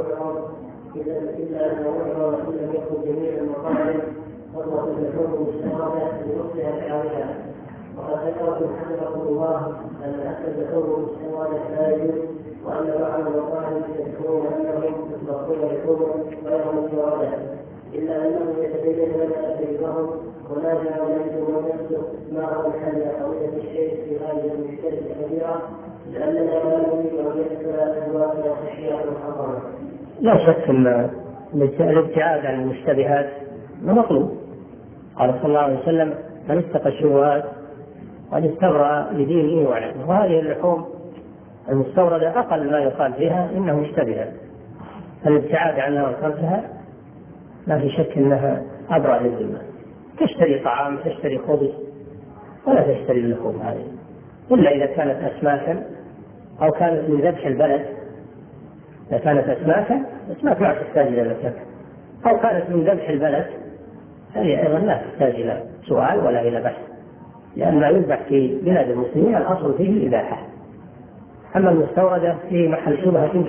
يعرف وإن لم يكن جميع المقابل خطوة تكون مستمرة لنصها الحاوية. وقد ذكرت حفظكم الله أن أكد تكون مستمرة لا يجوز، وأن بعض المقابل يذكرون أنهم يطلقون الحكم غير مجرده، إلا أنه يتبين لنا تجربهم ونادى ونجد ونسلك ما هو الحل قضية الشيء في هذه المشكلة الكبيرة، لأننا لا نريد أن يدخل أزواجنا أشياء محرمة. لا شك أن الابتعاد عن المشتبهات مطلوب. قال صلى الله عليه وسلم: من اتقى الشبهات قد استبرأ لدينه وعرضه. وهذه اللحوم المستوردة أقل ما يقال فيها إنه مشتبهات. الابتعاد عنها وتركها لا في شك أنها أبرأ للذمة. تشتري طعام، تشتري خبز، ولا تشتري اللحوم هذه إلا إذا كانت أسماكا أو كانت من ذبح البلد. إذا كانت أسماك ما تحتاج إلى ذبح، أو كانت من ذبح البلد هذه أيضا لا تحتاج إلى سؤال ولا إلى بحث، لأن ما يذبح في بلاد المسلمين الأصل فيه الإباحة. أما المستوردة فيه محل شبهة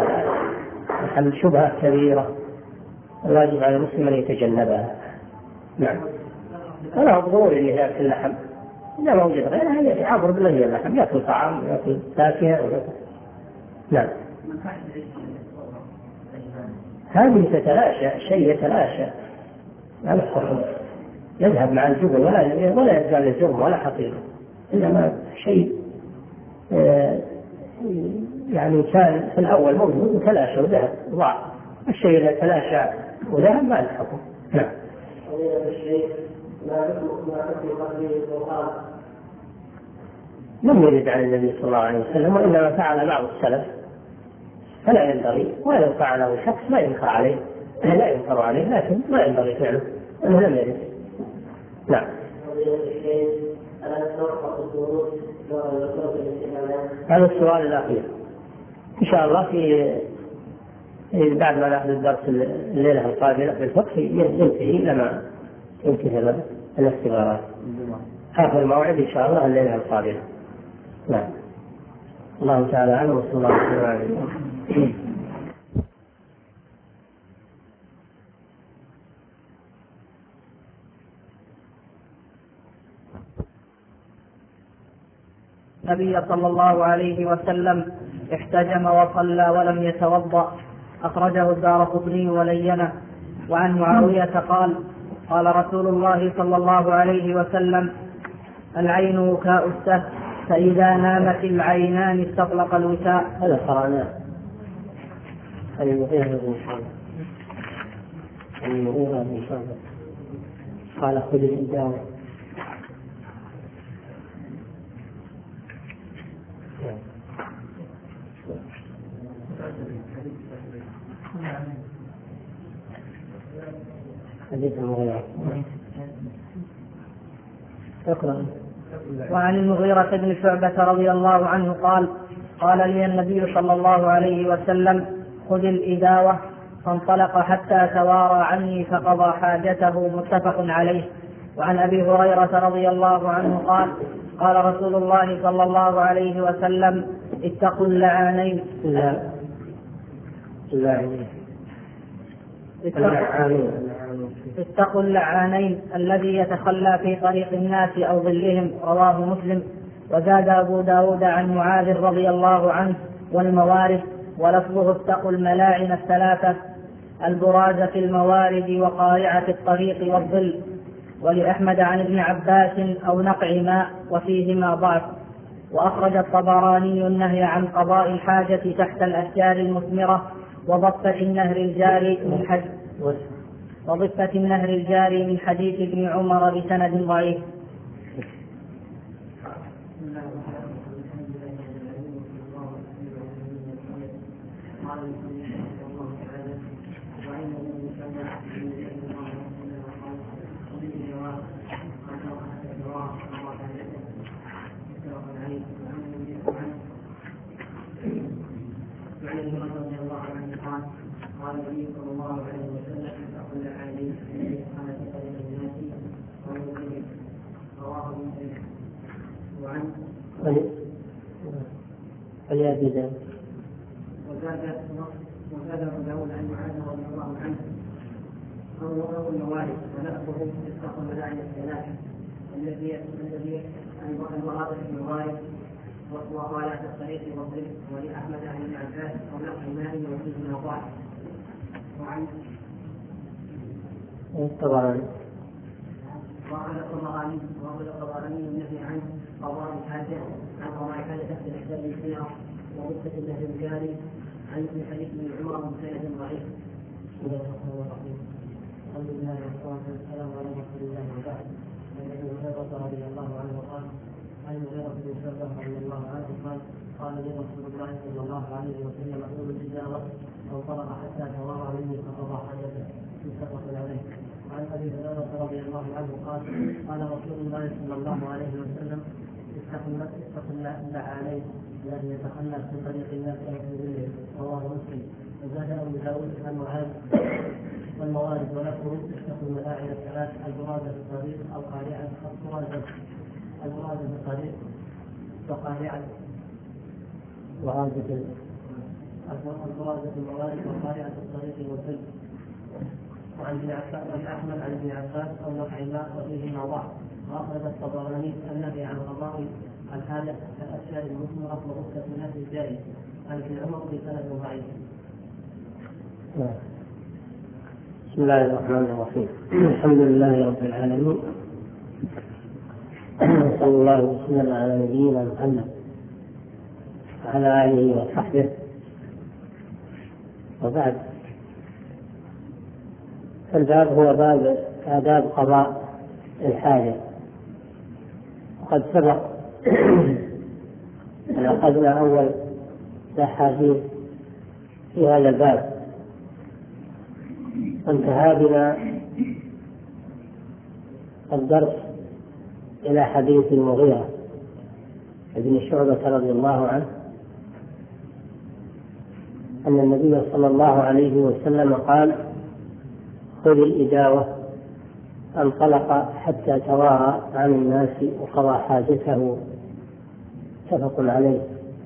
كبيرة الواجب على المسلم أن يتجنبها. نعم. ولا ضروري أن يأكل اللحم، إذا ما وجد غيرها يعبر بالله اللحم، يأكل طعام، يأكل فاكهة. نعم. هذه تتلاشى، شيء يتلاشى لا الحكم يذهب مع الجبن ولا يزال الجرم ولا حقيقة، إنما شيء يعني كان في الأول موجود وتلاشى وذهب ضاع. الشيء اللي تلاشى وذهب ما الحكم. نعم. لم يرد عن النبي صلى الله عليه وسلم، وإنما فعل بعض السلف، فلا ينبغي، ولو فعله شخص لا ينكر عليه، لكن ما ينبغي فعله، أنه لم يرد. نعم. ألا هذا السؤال الأخير إن شاء الله في بعد ما نأخذ الدرس الليلة القادمة في الفقه ينتهي لما ينتهي الاختبارات. آخر موعد إن شاء الله الليلة القادمة. نعم. الله تعالى أعلم وصلى الله عليه وسلم. النبي صلى الله عليه وسلم احتجم وصلى ولم يتوضأ، أخرجه الدارقطني ولينه. وعن معاوية قال: قال رسول الله صلى الله عليه وسلم: العين وكاء السهم، فإذا نامت العينان استطلق الوكاء. هذا قرأناه. المغيرة بن شعبة قال: خذ الإجابة. حديث المغيرة. اقرأ. وعن المغيرة بن شعبة رضي الله عنه قال: قال لي النبي صلى الله عليه وسلم: خذ الإداوة. فانطلق حتى توارى عني فقضى حاجته. متفق عليه. وعن أبي هريرة رضي الله عنه قال: قال رسول الله صلى الله عليه وسلم: اتقوا اللعانين. اتقوا اللعانين الذي يتخلى في طريق الناس أو ظلهم. رواه مسلم. وزاد أبو داود عن معاذ رضي الله عنه: والموارد. ولفظه: اتقوا الملاعن الثلاثة، البراز في الموارد وقارعة الطريق والظل. ولأحمد عن ابن عباس: أو نقع ماء، وفيهما ضعف. وأخرج الطبراني النهي عن قضاء الحاجة تحت الأشجار المثمرة وضفة النهر الجاري من حديث ابن عمر بسند ضعيف. قال النبي صلى الله عليه وسلم: اتقوا اللعانين على سبيل الناس ومسلم. رواه مسلم. وعن وزاد ابو داود عن معاذ رضي الله عنه: او الموارد. ولفظه: اتقوا الملاعن الثلاث الذي المراد في الموارد وقال في الطريق والظل. ولأحمد عن ابن عباس: او نقع ماء وفيه ضعف. وعن الطبراني وقال الطبراني النهي عن قضاء الحاجة عن قضاء الحاجة تحت الأحجار المثمرة وغصة النهر الجاري عن ابن حديث بن عمر بسند ضعيف. الحمد لله والصلاة والسلام على رسول الله وبعد. عن ابي هريرة رضي الله عنه قال: عن المغيرة بن شعبة رضي الله عنه قال لي رسول الله صلى الله عليه وسلم: خذ الإجابة. فانطلق حتى توارى مني فقضى حاجته. متفق عليه. وعن ابي هريرة رضي الله عنه قال: قال رسول الله صلى الله عليه وسلم: اتقوا اللعانين الذي يتخلى في طريق الناس او في ظله. رواه مسلم. وزاد ابو داود عن معاذ: والموارد. ولكم اتقوا الملاعن الثلاث، البراز في الطريق او قارعة البراز في الطريق وقارعة البراز في الموارد وقارعة الطريق والظل. وعن أحمد عن ابن عباس: أو نقع ماء وفيهما ضعف. وأخرج الطبراني النهي عن قضاء الحاجة كالأشياء المثمرة وغصة النهر الجاري عن ابن عمر بسند ضعيف. بسم الله الرحمن الرحيم. الحمد لله رب العالمين، صلى الله وسلم على نبينا محمد وعلى آله وصحبه. وبعد، الباب هو باب آداب قضاء الحاجة. وقد سبق أن أخذنا أول أحاديث في هذا الباب، وانتهى بنا الدرس إلى حديث المغيرة بن شعبة رضي الله عنه أن النبي صلى الله عليه وسلم قال: خذ الإداوة. انطلق حتى توارى عن الناس وقضى حاجته. متفق عليه.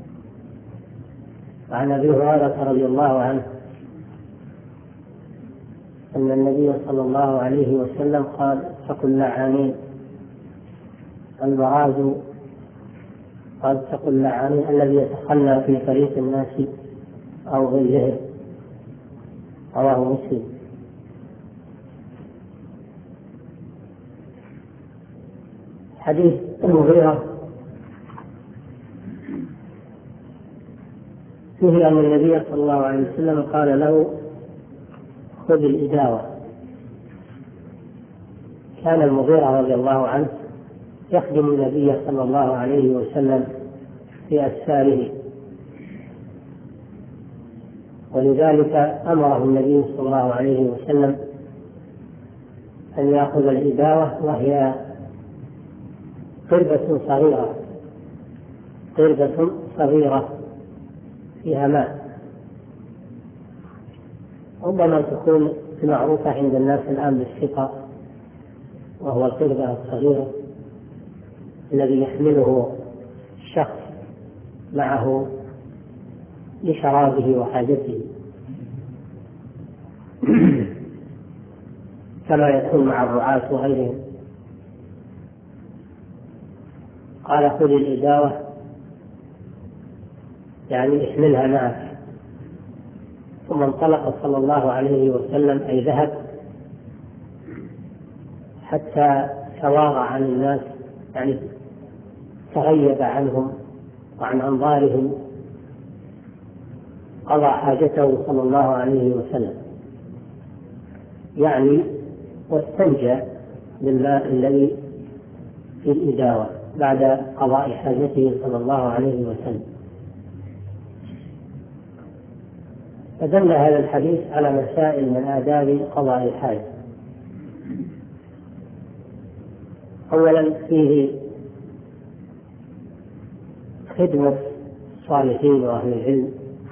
وعن أبي هريرة رضي الله عنه أن النبي صلى الله عليه وسلم قال: اتقوا اللعانين. البراز قال: اتقوا اللعانين الذي يتخلى في طريق الناس أو غيرهم. رواه مسلم. حديث المغيرة فيه أن النبي صلى الله عليه وسلم قال له: خذ الإداوة. كان المغيرة رضي الله عنه يخدم النبي صلى الله عليه وسلم في أسفاره، ولذلك أمره النبي صلى الله عليه وسلم أن يأخذ الإداوة، وهي قربة صغيرة فيها ماء، ربما تكون معروفة عند الناس الآن بالسقا، وهو القربة الصغيرة الذي يحمله الشخص معه لشرابه وحاجته، كما يكون مع الرعاة وغيرهم. قال: خذ الإداوة، يعني احملها معك. ثم انطلق صلى الله عليه وسلم، أي ذهب حتى توارى عن الناس، يعني تغيب عنهم وعن أنظارهم، قضى حاجته صلى الله عليه وسلم، يعني واستنجى بالماء الذي في الإداوة بعد قضاء حاجته صلى الله عليه وسلم. فدل هذا الحديث على مسائل من آداب قضاء الحاجة. أولا فيه خدمة الصالحين وأهل العلم،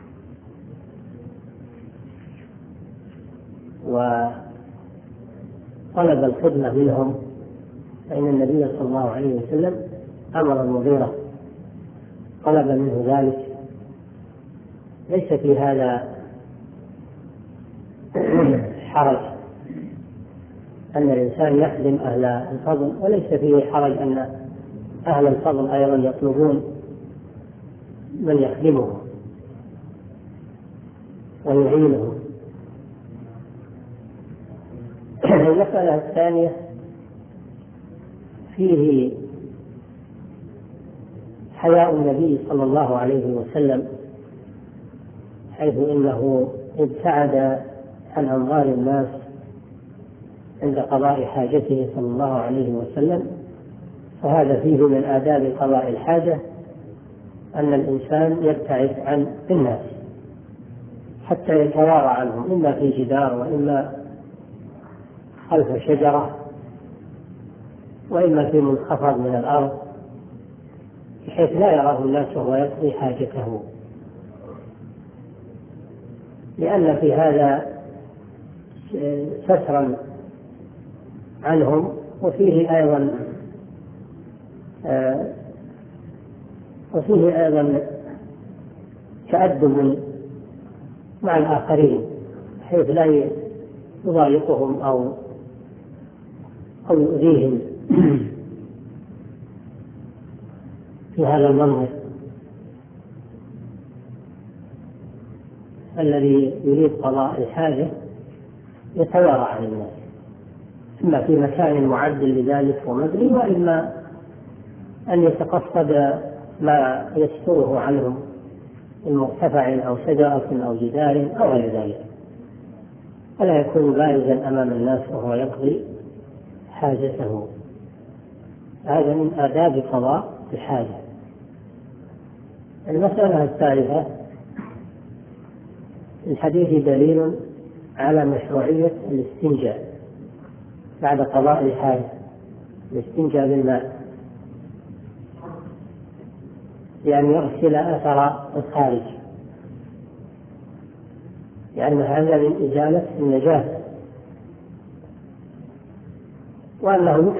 وطلب الخدمة منهم، فإن النبي صلى الله عليه وسلم أمر المغيرة طلب منه ذلك. ليس في هذا حرج أن الإنسان يخدم أهل الفضل، وليس فيه حرج أن أهل الفضل أيضا يطلبون من يخدمهم ويعينهم. المسألة الثانية فيه حياء النبي صلى الله عليه وسلم، حيث إنه ابتعد عن أنظار الناس عند قضاء حاجته صلى الله عليه وسلم. فهذا فيه من آداب قضاء الحاجة أن الإنسان يبتعد عن الناس حتى يتوارى عنهم، إما في جدار، وإما خلف شجرة، وإما في منخفض من الأرض، بحيث لا يراه الناس وهو يقضي حاجته، لأن في هذا سترا عنهم، وفيه أيضا تأدب مع الآخرين، حيث لا يضايقهم أو يؤذيهم في هذا المنظر. الذي يريد قضاء الحاجة يتوارى عن الناس، إما في مكان معد لذلك ومدري، وإما أن يتقصد ما يستره عنهم من مرتفع أو شجرة أو جدار أو غير ذلك، ولا يكون بارزا أمام الناس وهو يقضي حاجته. هذا من آداب قضاء الحاجة. المسألة الثالثة: الحديث دليل على مشروعية الاستنجاء بعد قضاء الحاجة، الاستنجاء بالماء، بأن يغسل أثر الخارج، لأن هذا من إزالة النجاسة، وأنه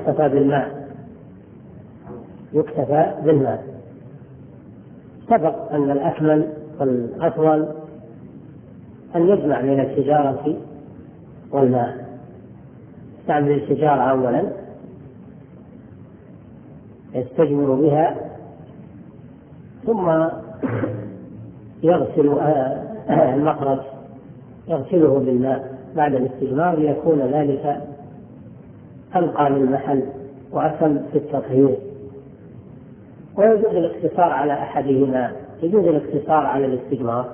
يكتفى بالماء. سبق أن الأكمل والأفضل أن يجمع بين الحجارة والماء، يستعمل الحجارة أولا يستجمر بها، ثم يغسل المخرج، يغسله بالماء بعد الاستجمار ليكون ذلك أنقى للمحل وأتم في التطهير. ويجوز الاقتصار على أحدهما، يجوز الاقتصار على الاستجمار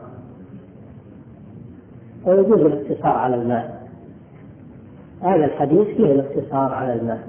ويجوز الاقتصار على الماء. هذا الحديث فيه الاقتصار على الماء.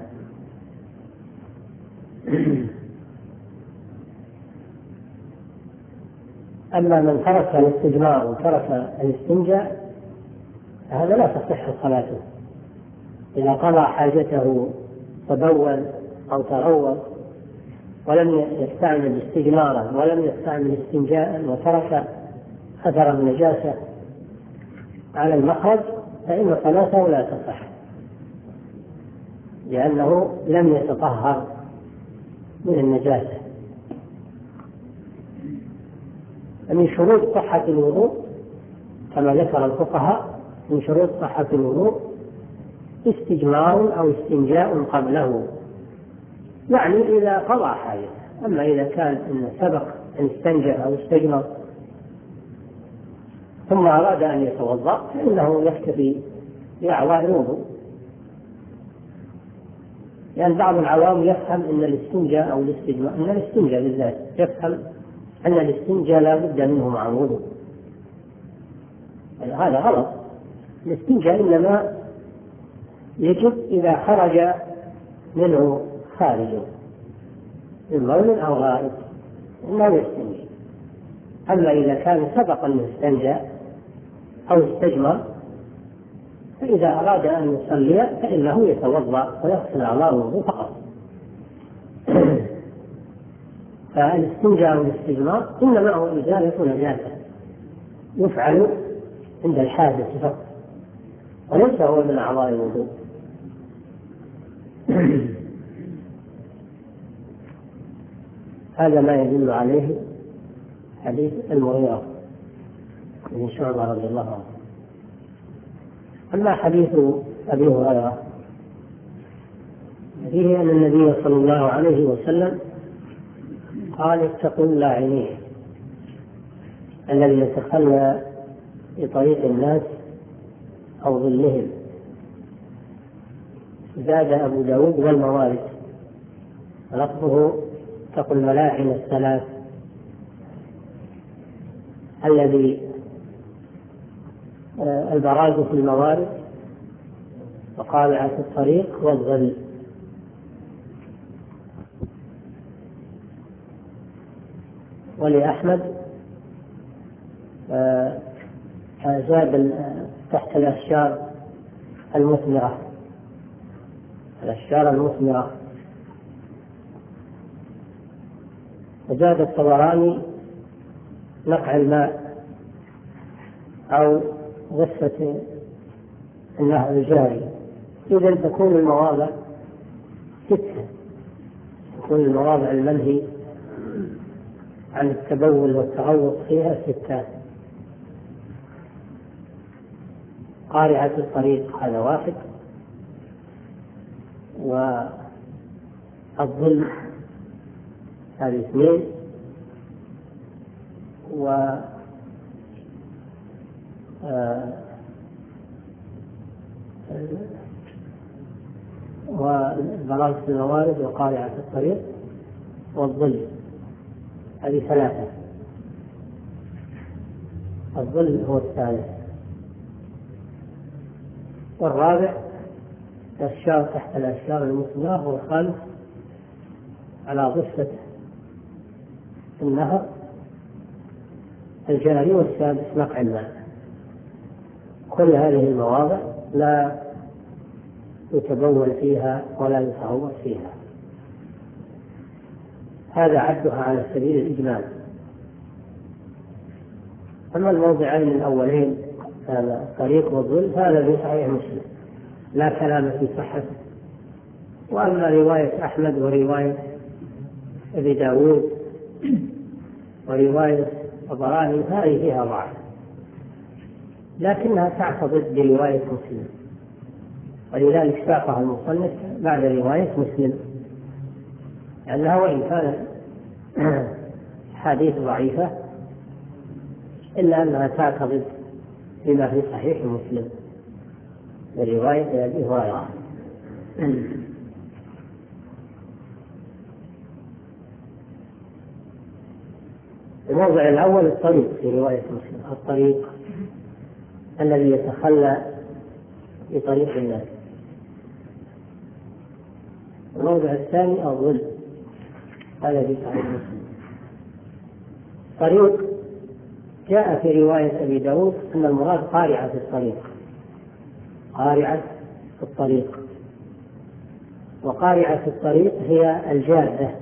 أما من ترك الاستجمار وترك الاستنجاء هذا لا تصح صلاته. إذا قضى حاجته تبول أو تغوط ولم يستعمل استجمارا ولم يستعمل استنجاء وترك أثر النجاسة على المخرج فإن صلاته لا تصح، لأنه لم يتطهر من النجاسة. من شروط صحة الوضوء كما ذكر الفقهاء، من شروط صحة الوضوء استجمار أو استنجاء قبله، يعني إذا قضى حاجة. أما إذا كان إن سبق أن استنجى أو استجمر ثم أراد أن يتوضأ فإنه يكتفي بأعضاء الوضوء، لأن بعض العوام يفهم أن الاستنجاء أو الاستجمار، أن الاستنجاء بالذات يفهم أن الاستنجاء لا بد منه مع الوضوء. هذا غلط. الاستنجاء إنما يجب إذا خرج منه خارج من بول أو غائط إنه يستنجي. أما إذا كان سبق أن استنجى أو استجمر فإذا أراد أن يصلي فإنه يتوضأ ويغسل أعضاء الوضوء فقط. فالاستنجاء والاستجمار إنما هو إزالة نجاسة يفعل عند الحاجة فقط وليس هو من أعضاء الوضوء. هذا ما يدل عليه حديث المغيرة بن شعبة رضي الله عنه. أما حديث أبي هريرة فيه أن النبي صلى الله عليه وسلم قال: اتقوا اللاعنين الذي يتخلى بطريق الناس أو ظلهم. زاد أبو داود والموارد، لفظه: اتقوا الملاعن الثلاث الذي البراز في الموارد وقارعة الطريق والظل. ولأحمد زاد تحت الأشجار المثمرة، الأشجار المثمرة. وزاد الطبراني نقع الماء أو غصة النهر الجاري. إذن تكون المواضع ستة، تكون المواضع المنهي عن التبول والتغوط فيها ستة. قارعة الطريق هذا واحد، والظل هذه اثنين، والبراز في الموارد وقارعة الطريق والظل هذه ثلاثة. الظل هو الثالث، والرابع الأشجار تحت الأشجار المثمرة هو الخامس على ضفة النهر الجاري، والسادس نقع الماء. كل هذه المواضع لا يتبول فيها ولا يتغوط فيها. هذا عدها على سبيل الإجمال. أما الموضعين الأولين الطريق والظل هذا في صحيح مسلم لا كلام في صحته. وأما رواية أحمد ورواية أبي داود ورواية الطبراني هذه فيها ضعف، لكنها تعتضد برواية مسلم، ولذلك ساقها المصنف بعد رواية مسلم، لأنها وإن كانت حديث ضعيفة إلا أنها تعتضد بما في صحيح مسلم برواية أبي هريرة. الموضع الأول الطريق في رواية مسلم، الطريق الذي يتخلى بطريق الناس. الموضع الثاني الظل، هذا في صحيح مسلم. طريق جاء في رواية أبي داود أن المراد قارعة في الطريق، قارعة في الطريق. وقارعة في الطريق هي الجادة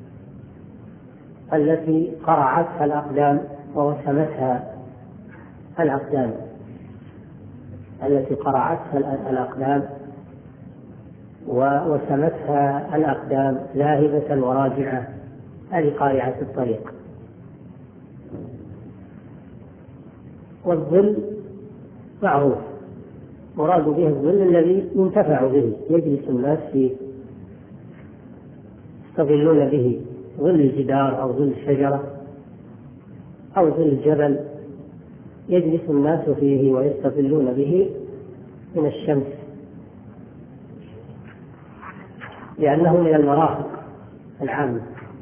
التي قرعتها الأقدام ووسمتها الأقدام، التي قرعتها الأقدام ووسمتها الأقدام ذاهبة وراجعة، هذه قارعة الطريق. والظل معروف، مراد به الظل الذي ينتفع به، يجلس الناس فيه يستظلون به، ظل الجدار أو ظل الشجرة أو ظل الجبل يجلس الناس فيه ويستظلون به من الشمس، لأنه من المرافق العامة.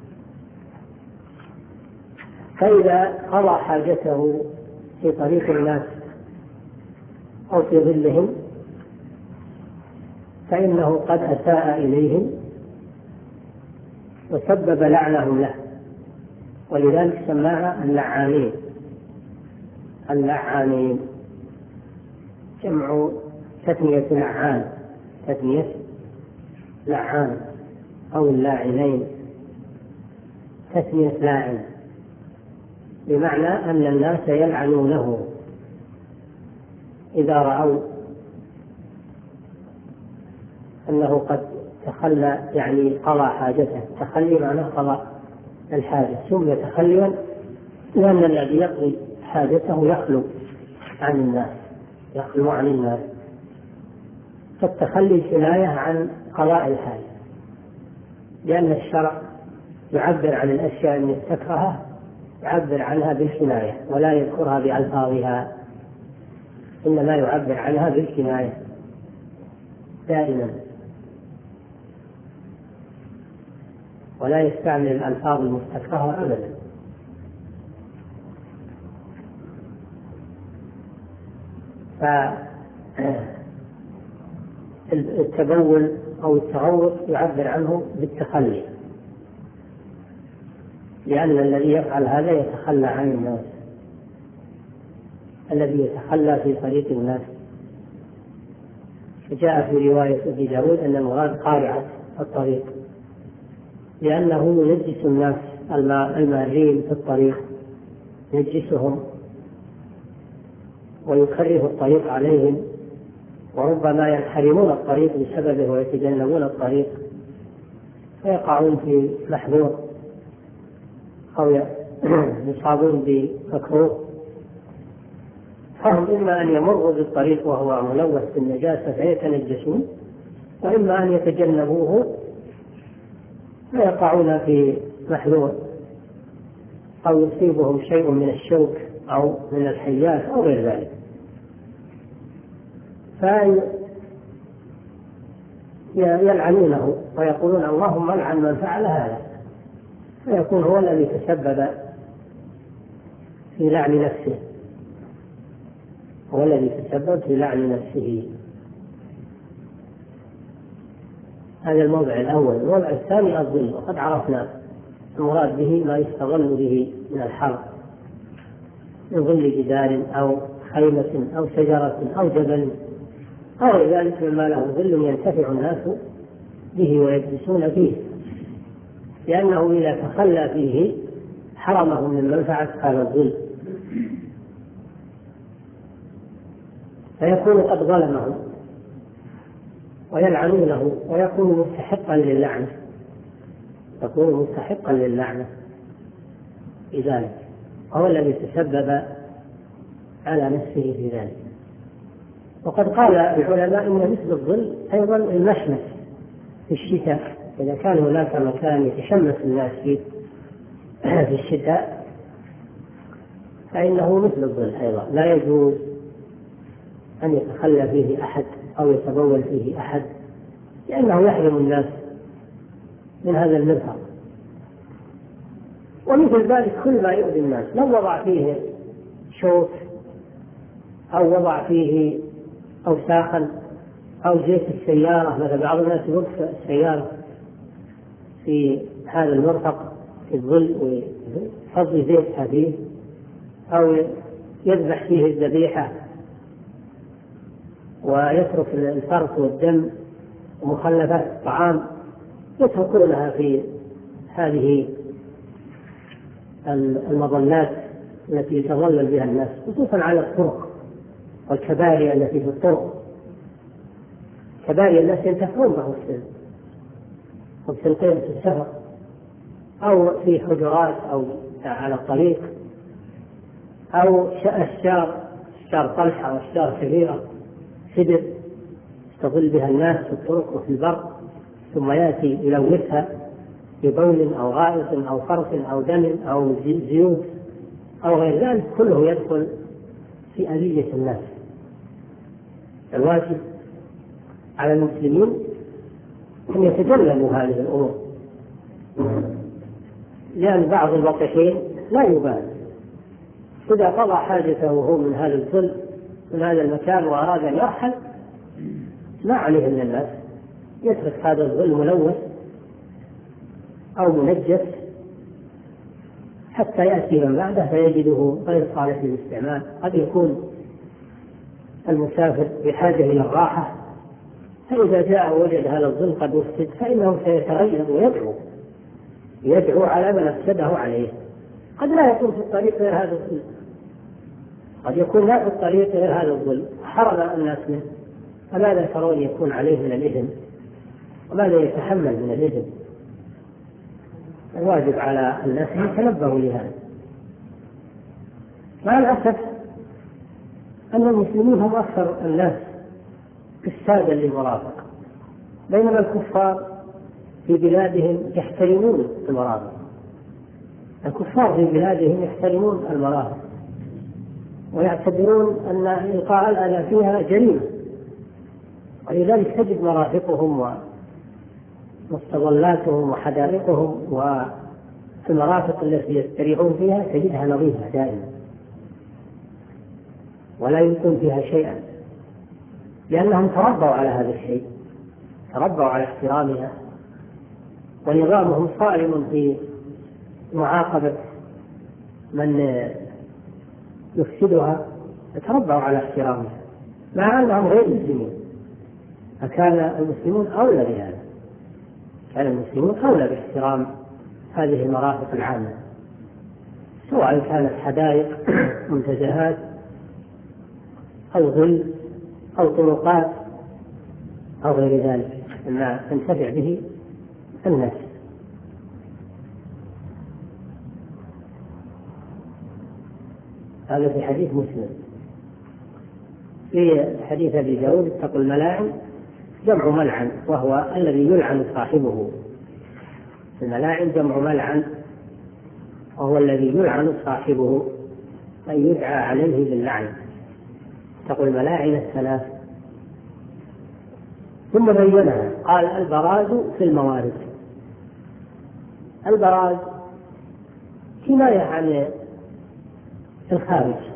فإذا قضى حاجته في طريق الناس أو في ظلهم فإنه قد أساء إليهم وسبب لعنهم له، ولذلك سماها اللعانين. اللعانين جمع تثنية لعان، تثنية لعان أو اللاعنين، تثنية لاعن، بمعنى أن الناس يلعنونه إذا رأوا أنه قد تخلى، يعني قضى حاجته. تخلي معناه قضى الحاجة، ثم تخليا لأن الذي يقضي حاجته يخلو عن الناس، يخلو عن الناس. فالتخلي كناية عن قضاء الحاجة، لأن الشرع يعبر عن الأشياء المستكرهة، يعبر عنها بالكناية ولا يذكرها بألفاظها، إنما يعبر عنها بالكناية دائما، ولا يستعمل الألفاظ المستكرهة أبدا. فالتبول أو التغوط يعبر عنه بالتخلي، لأن الذي يفعل هذا يتخلى عن الناس، الذي يتخلى في طريق الناس. فجاء في رواية أبي داود أن المراد قارعة الطريق، لأنه ينجس الناس المارين في الطريق، ينجسهم ويكره الطريق عليهم، وربما ينحرمون الطريق بسببه ويتجنبون الطريق فيقعون في محذور أو يصابون بمكروه. فهم إما أن يمروا بالطريق وهو ملوث بالنجاسة فيتنجسون، وإما أن يتجنبوه فيقعون في محذور أو يصيبهم شيء من الشوك أو من الحيات أو غير ذلك. فيلعنونه ويقولون اللهم العن من فعل هذا، فيكون هو الذي تسبب في لعن نفسه، هو الذي تسبب في لعن نفسه. هذا الموضع الأول. الموضع الثاني الظل، وقد عرفنا المراد به ما يستظل به من الحر، من ظل جدار أو خيمة أو شجرة أو جبل أو ذلك مما له ظل ينتفع الناس به ويجلسون فيه. لأنه إذا تخلى فيه حرمه من منفعة هذا الظل، فيكون قد ظلمه ويلعنونه ويكون مستحقا للعنة، يكون مستحقا للعنة بذلك، هو الذي تسبب على نفسه في ذلك. وقد قال العلماء إن مثل الظل أيضا المشمس في الشتاء، إذا كان هناك مكان يتشمس الناس فيه في الشتاء فإنه مثل الظل أيضا، لا يجوز أن يتخلى فيه أحد أو يتبول فيه أحد، لأنه يحرم الناس من هذا المرفق. ومثل ذلك كل ما يؤذي الناس، لو وضع فيه شوك أو وضع فيه أوساخا أو زيت السيارة، مثل بعض الناس يوقف السيارة في هذا المرفق في الظل ويفضي زيتها فيه، أو يذبح فيه الذبيحة ويترك الفرث والدم ومخلفات الطعام يتركونها في هذه المظلات التي يتظلل بها الناس، خصوصا على الطرق والكباري التي في الطرق. كباري الناس ينتفعون به في القيم في السفر أو في حجرات أو على الطريق، أو أشجار طلحة وأشجار كبيرة سدر يستظل بها الناس في الطرق وفي البر، ثم يأتي يلوثها ببول أو غائط أو فرث أو دم أو زيوت أو غير ذلك، كله يدخل في أذية الناس. الواجب على المسلمين أن يتجنبوا هذه الأمور، لأن بعض الوقحين لا يبالي، إذا قضى حاجته وهو من هذا الظل من هذا المكان وأراد أن يرحل ما عليه من الناس، يترك هذا الظل ملوث أو منجس حتى يأتي من بعده فيجده غير صالح للاستعمال. قد يكون المسافر بحاجة إلى الراحة، فإذا جاء وجد هذا الظل قد أفسد فإنه سيتغير ويدعو على من أفسده عليه. قد لا يكون في الطريق غير هذا الظل، قد يكون لا في الطريق غير هذا الظل حرم الناس منه، فماذا ترون يكون عليه من الإثم وماذا يتحمل من الإثم؟ الواجب على الناس أن يتنبهوا لهذا. مع الأسف أن المسلمين هم أكثر الناس كسادا للمرافق، بينما الكفار في بلادهم يحترمون المرافق. الكفار في بلادهم يحترمون المرافق ويعتبرون أن إلقاء الأذى فيها جريمة، ولذلك تجد مرافقهم ومستظلاتهم وحدائقهم والمرافق التي يستريحون فيها تجدها نظيفة دائما ولا يكون فيها شيئا، لأنهم تربوا على هذا الشيء، تربوا على احترامها، ونظامهم صارم في معاقبة من يفسدها، تربوا على احترامها مع أنهم غير مسلمين. فكان المسلمون أولى بهذا، كان المسلمون أولى باحترام هذه المرافق العامة، سواء كانت حدائق منتزهات أو ظل أو طرقات أو غير ذلك مما تنتفع به الناس. هذا في حديث مسلم. في حديث أبي داود اتقوا الملاعن، جمع ملعن وهو الذي يلعن صاحبه. الملاعن جمع ملعن وهو الذي يلعن صاحبه أي يدعى عليه باللعن. اتقوا الملاعن الثلاث. ثم بينها قال البراز في الموارد. البراز كناية عن الخارج،